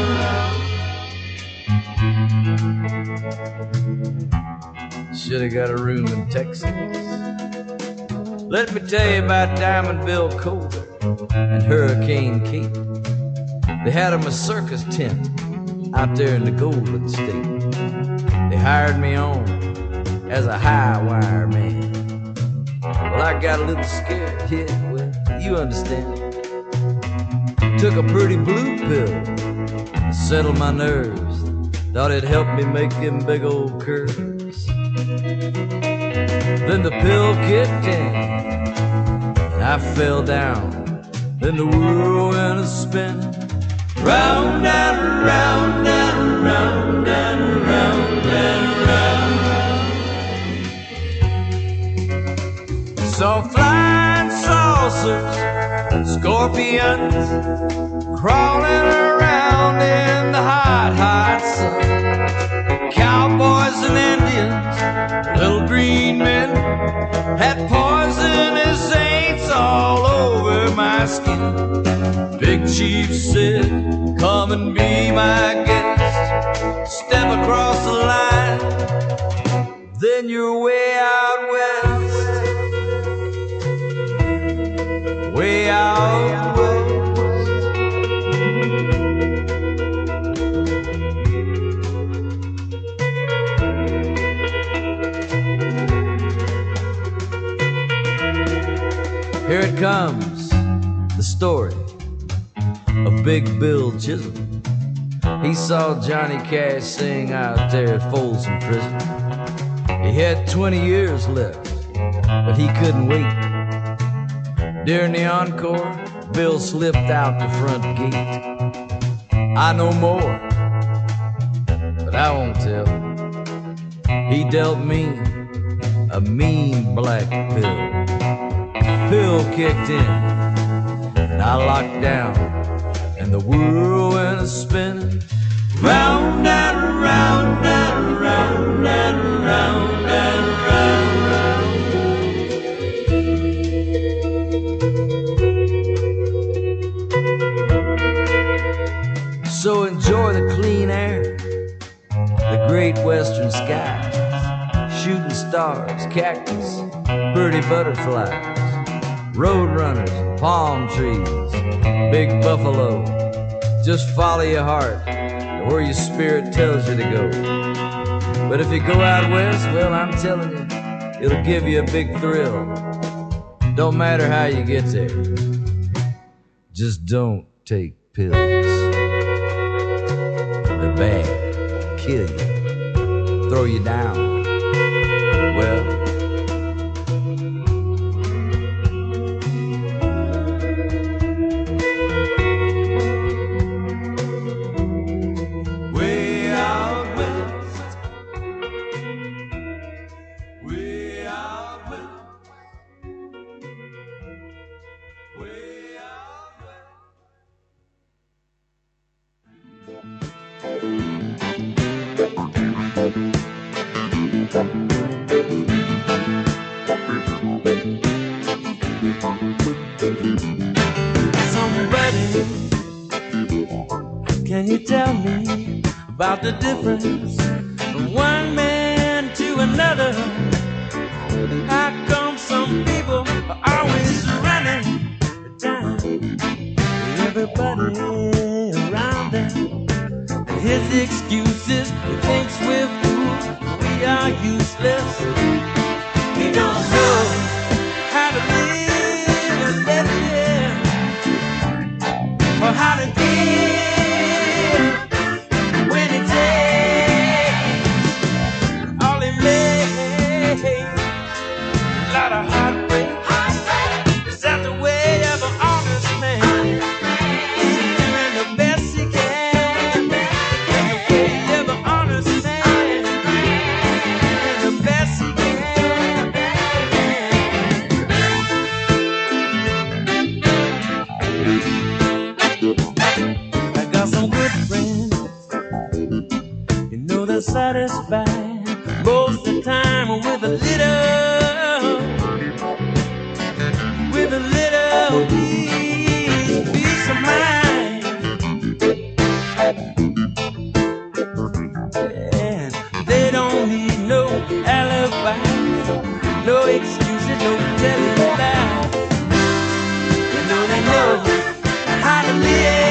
Speaker 12: Should have got a room in Texas. Let me tell you about Diamond Bill Colder and Hurricane Kate. They had 'em a circus tent out there in the Golden State. They hired me on as a high wire man. Well, I got a little scared, yeah, well, you understand. Took a pretty blue pill to settle my nerves. Thought it'd help me make them big old curves. Then the pill kicked in and I fell down. Then the world went a-spinning round and round and round and round and round. Saw flying saucers, scorpions crawling around in the hot, hot sun. Cowboys and Indians, little green men, had poisonous saints all over my skin. Big Chief said, come and be my guest. Step across the line, then you're way out west. Way out west. Here it comes, the story of Big Bill Chisholm. He saw Johnny Cash sing out there at Folsom Prison. He had 20 years left, but he couldn't wait. During the encore, Bill slipped out the front gate. I know more, but I won't tell. He dealt me a mean black pill. Pill kicked in, and I locked down, and the world went a-spinning. Round and round and round and round and round. So enjoy the clean air, the great western skies, shooting stars, cactus, pretty butterflies, road runners, palm trees, big buffalo. Just follow your heart where your spirit tells you to go. But if you go out west, well, I'm telling you, it'll give you a big thrill. Don't matter how you get there, just don't take pills. They're bad, kill you, throw you down. Well,
Speaker 13: can you tell me about the difference from one man to another? How come some people are always running down everybody around them? And his excuse is he thinks we're fools, we are useless. He don't know how to live and let live, or how to give. Satisfied most of the time with a little peace of mind. And they don't need no alibis, no excuses, no telling lies. They know how to live.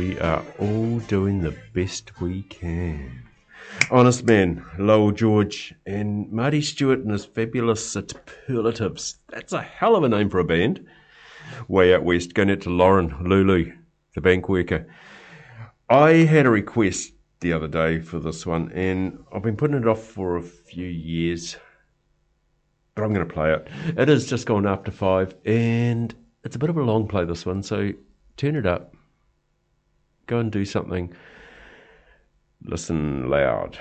Speaker 2: we are all doing the best we can. Honest Man, Lowell George, and Marty Stewart and his fabulous Superlatives. That's a hell of a name for a band. Way out west, going out to Lauren, Lulu, the bank worker. I had a request the other day for this one, and I've been putting it off for a few years, but I'm going to play it. It has just gone after 5, and it's a bit of a long play, this one, so turn it up. Go and do something. Listen loud.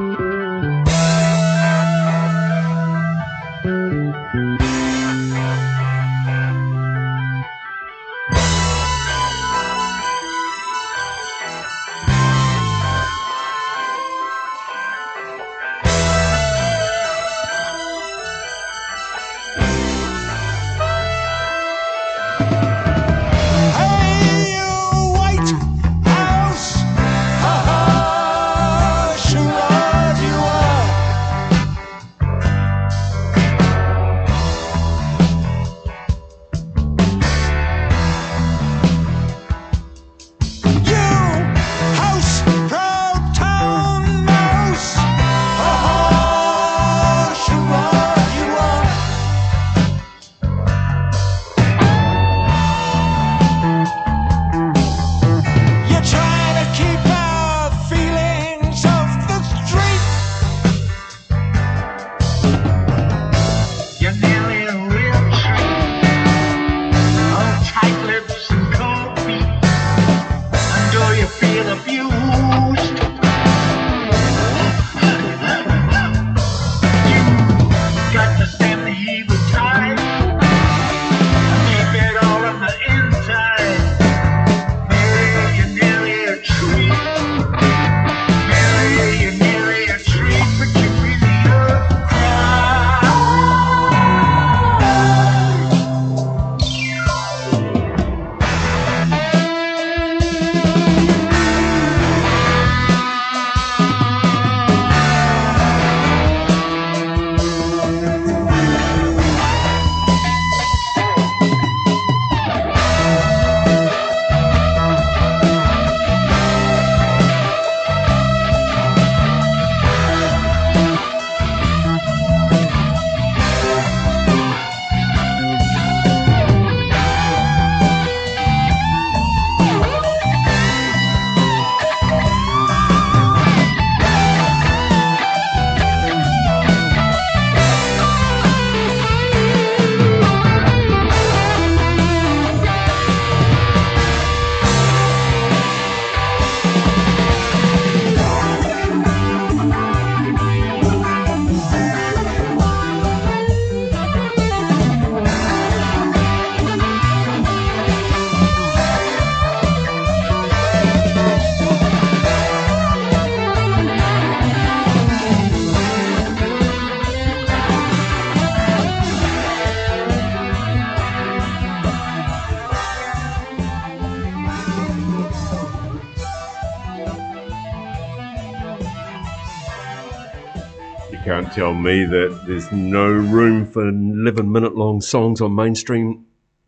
Speaker 2: Can't tell me that there's no room for 11-minute long songs on mainstream.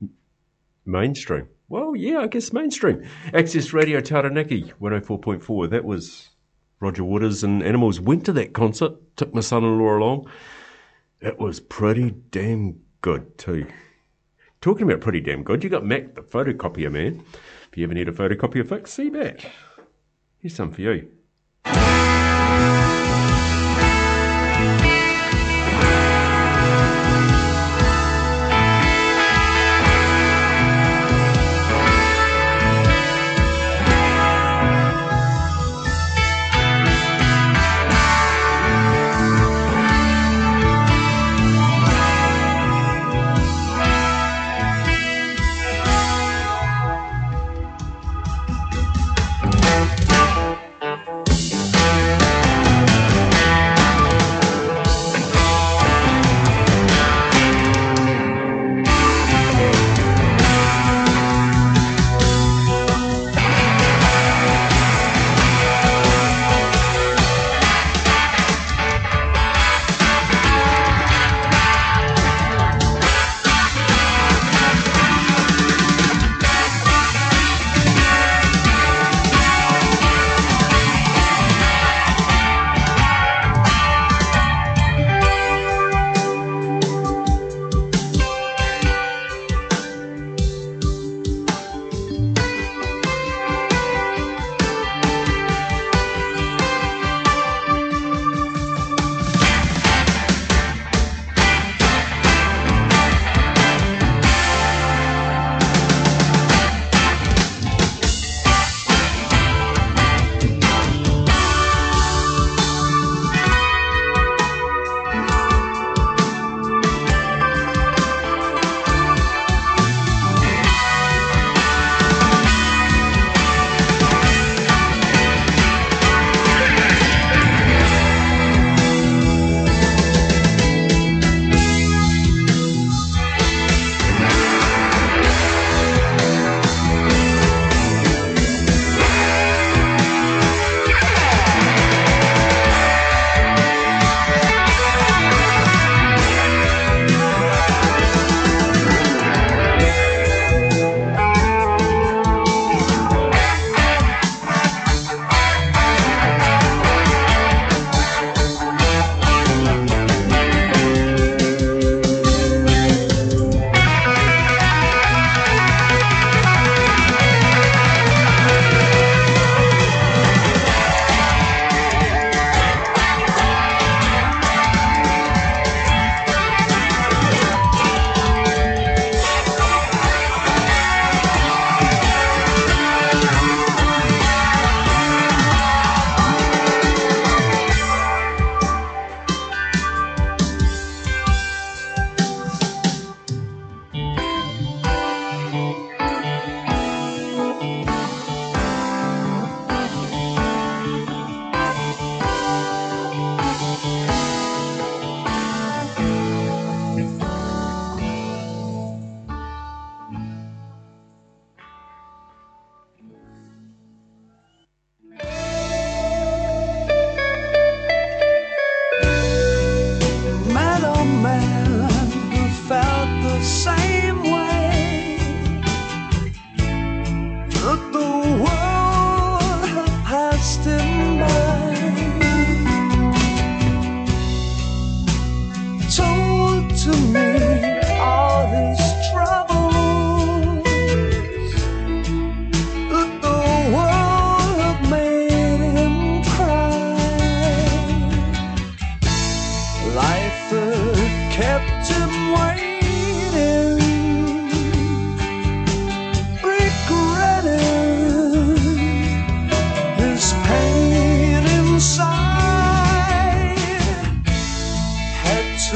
Speaker 2: Well, yeah, I guess mainstream. Access Radio Taranaki, 104.4. That was Roger Waters and Animals. Went to that concert, took my son-in-law along. It was pretty damn good too. Talking about pretty damn good, you got Mac, the photocopier man. If you ever need a photocopier fix, see Mac. Here's some for you.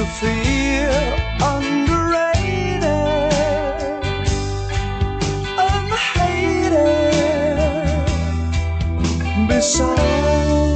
Speaker 3: to feel underrated and hated besides.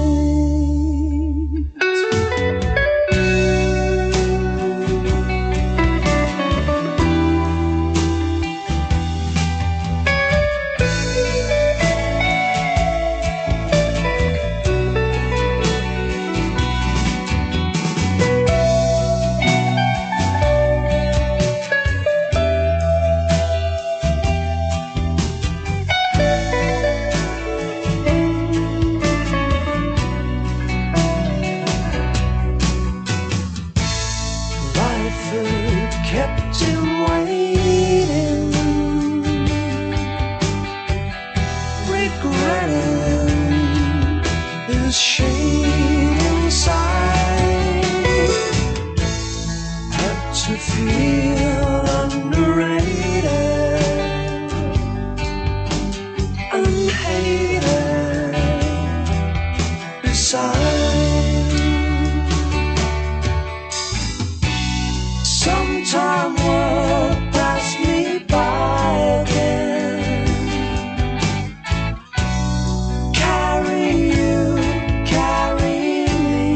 Speaker 3: Kept him waiting, regretting his shame inside. Had to feel underrated and hated besides. Sometime will pass me by again. Carry you, carry me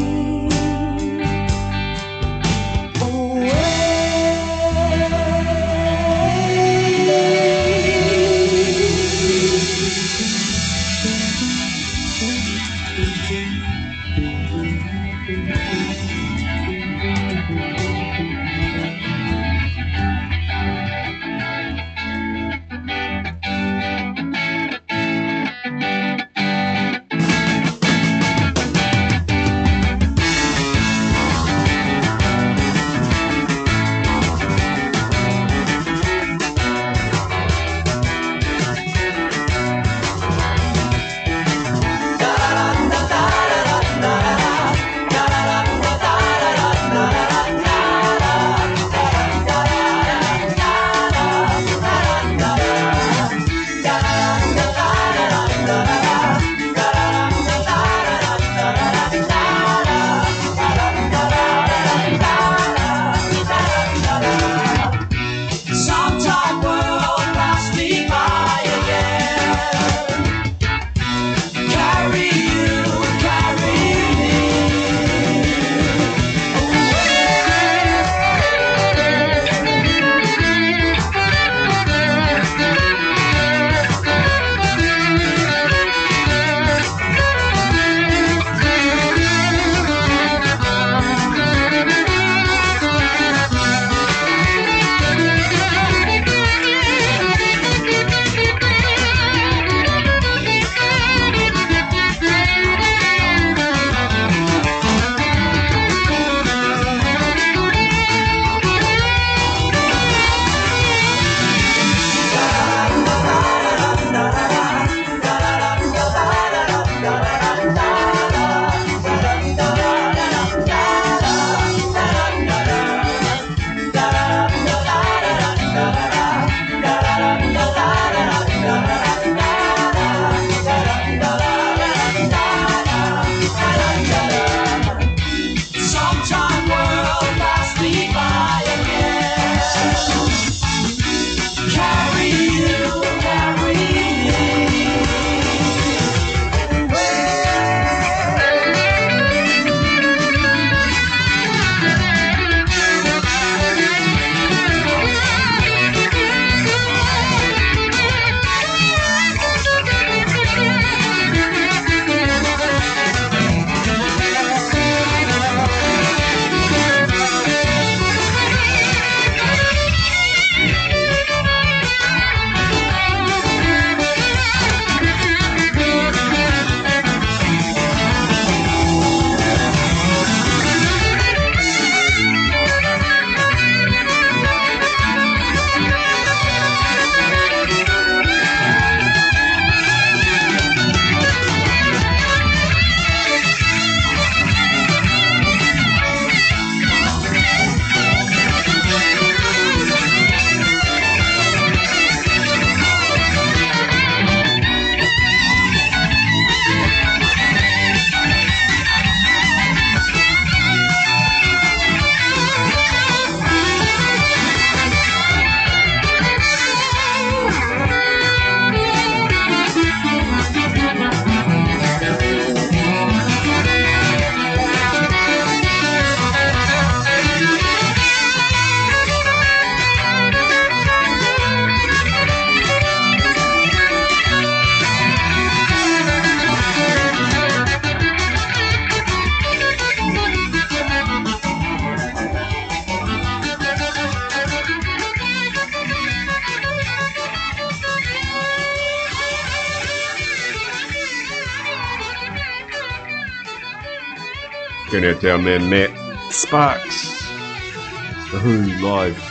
Speaker 2: Going out to our man Matt Sparks, The Who live,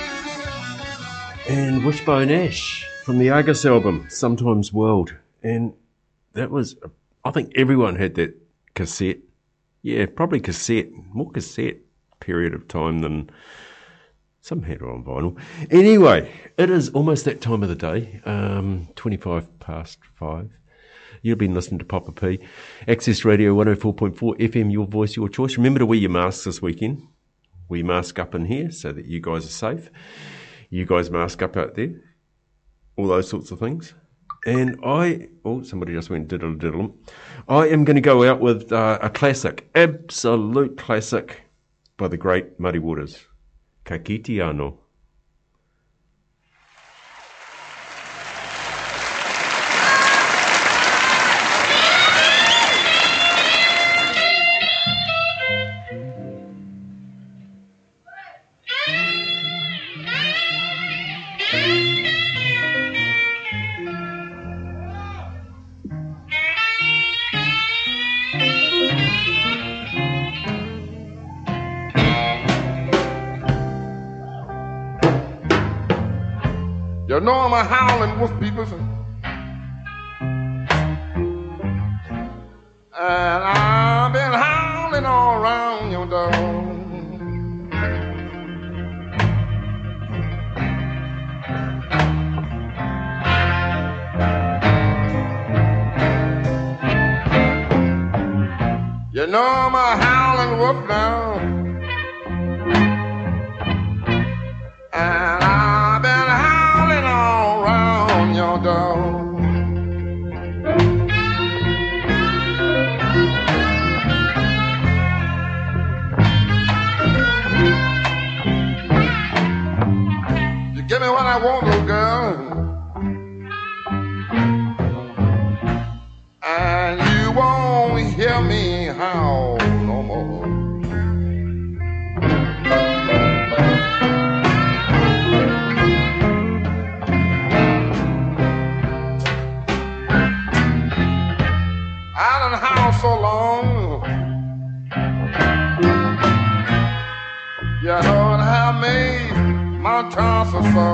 Speaker 2: and Wishbone Ash from the Argus album, Sometimes World. And that was, I think everyone had that cassette. Yeah, probably cassette, more cassette period of time than some had it on vinyl. Anyway, it is almost that time of the day, 5:25. You've been listening to Papa P. Access Radio 104.4 FM, your voice, your choice. Remember to wear your masks this weekend. We mask up in here so that you guys are safe. You guys mask up out there. All those sorts of things. And somebody just went diddle-diddle. I am going to go out with a classic, absolute classic by the great Muddy Waters. Ka kiti anō.
Speaker 9: You know I'm a howling wolf, people, and I've been howling all around your door. You know I'm a howling wolf now, and I've been howling all around your door. You give me what I want, little girl, and you won't hear me howl no more. So long, you know what I made my tonsils so.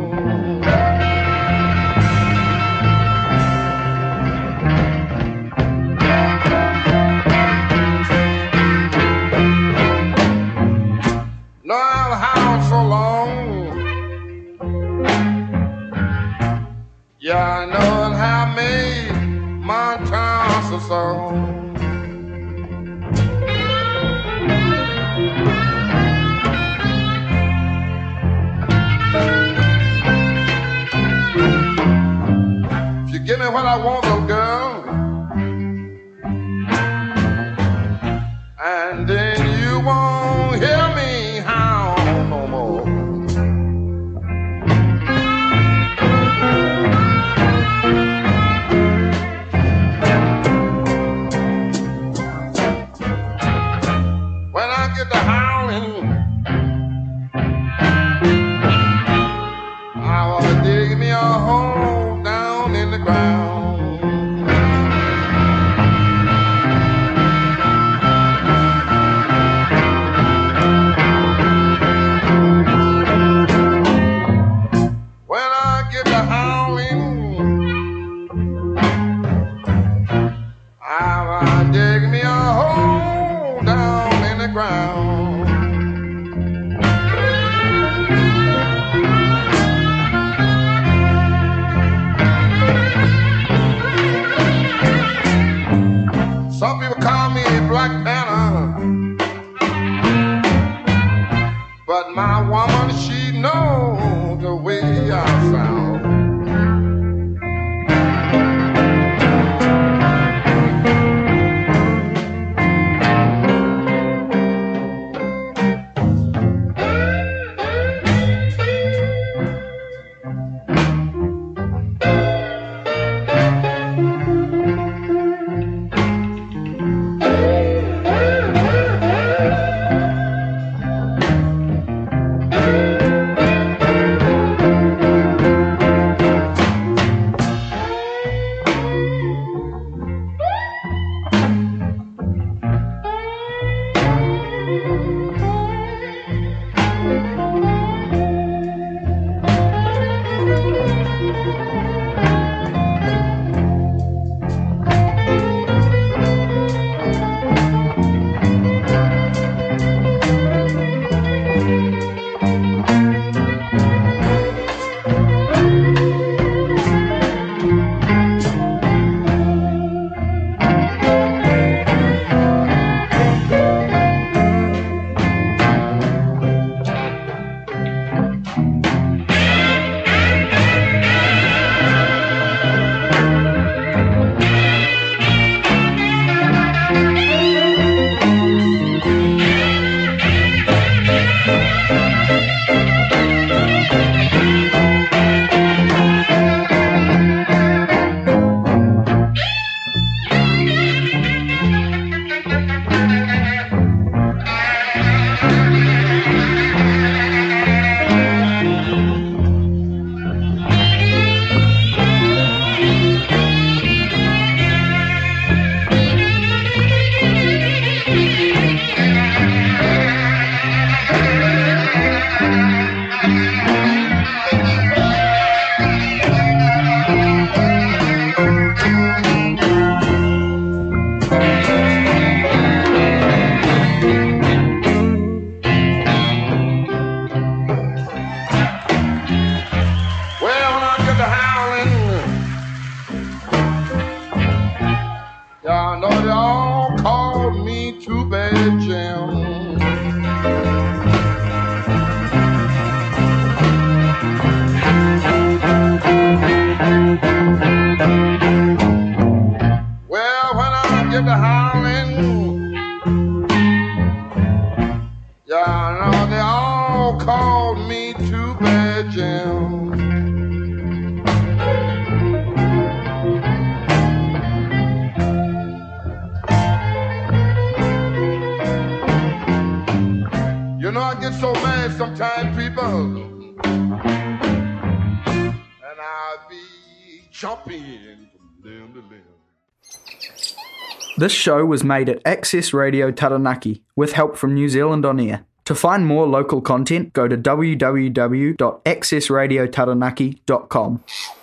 Speaker 9: No, I've howled so long, yeah, I know what I made my tonsils so. Give me what I want, little girl, and then you won't hear me howl no more. When I get to howling, I want to dig me a hole down in the ground. When I get to howling, I dig me a hole down in the ground.
Speaker 14: brand new. Yeah, I know they all called me Too Bad Jim. You know, I get so mad sometimes, people, and I be jumping from limb to limb.
Speaker 1: This show was made at Access Radio Taranaki with help from New Zealand On Air. To find more local content, go to www.accessradiotaranaki.com.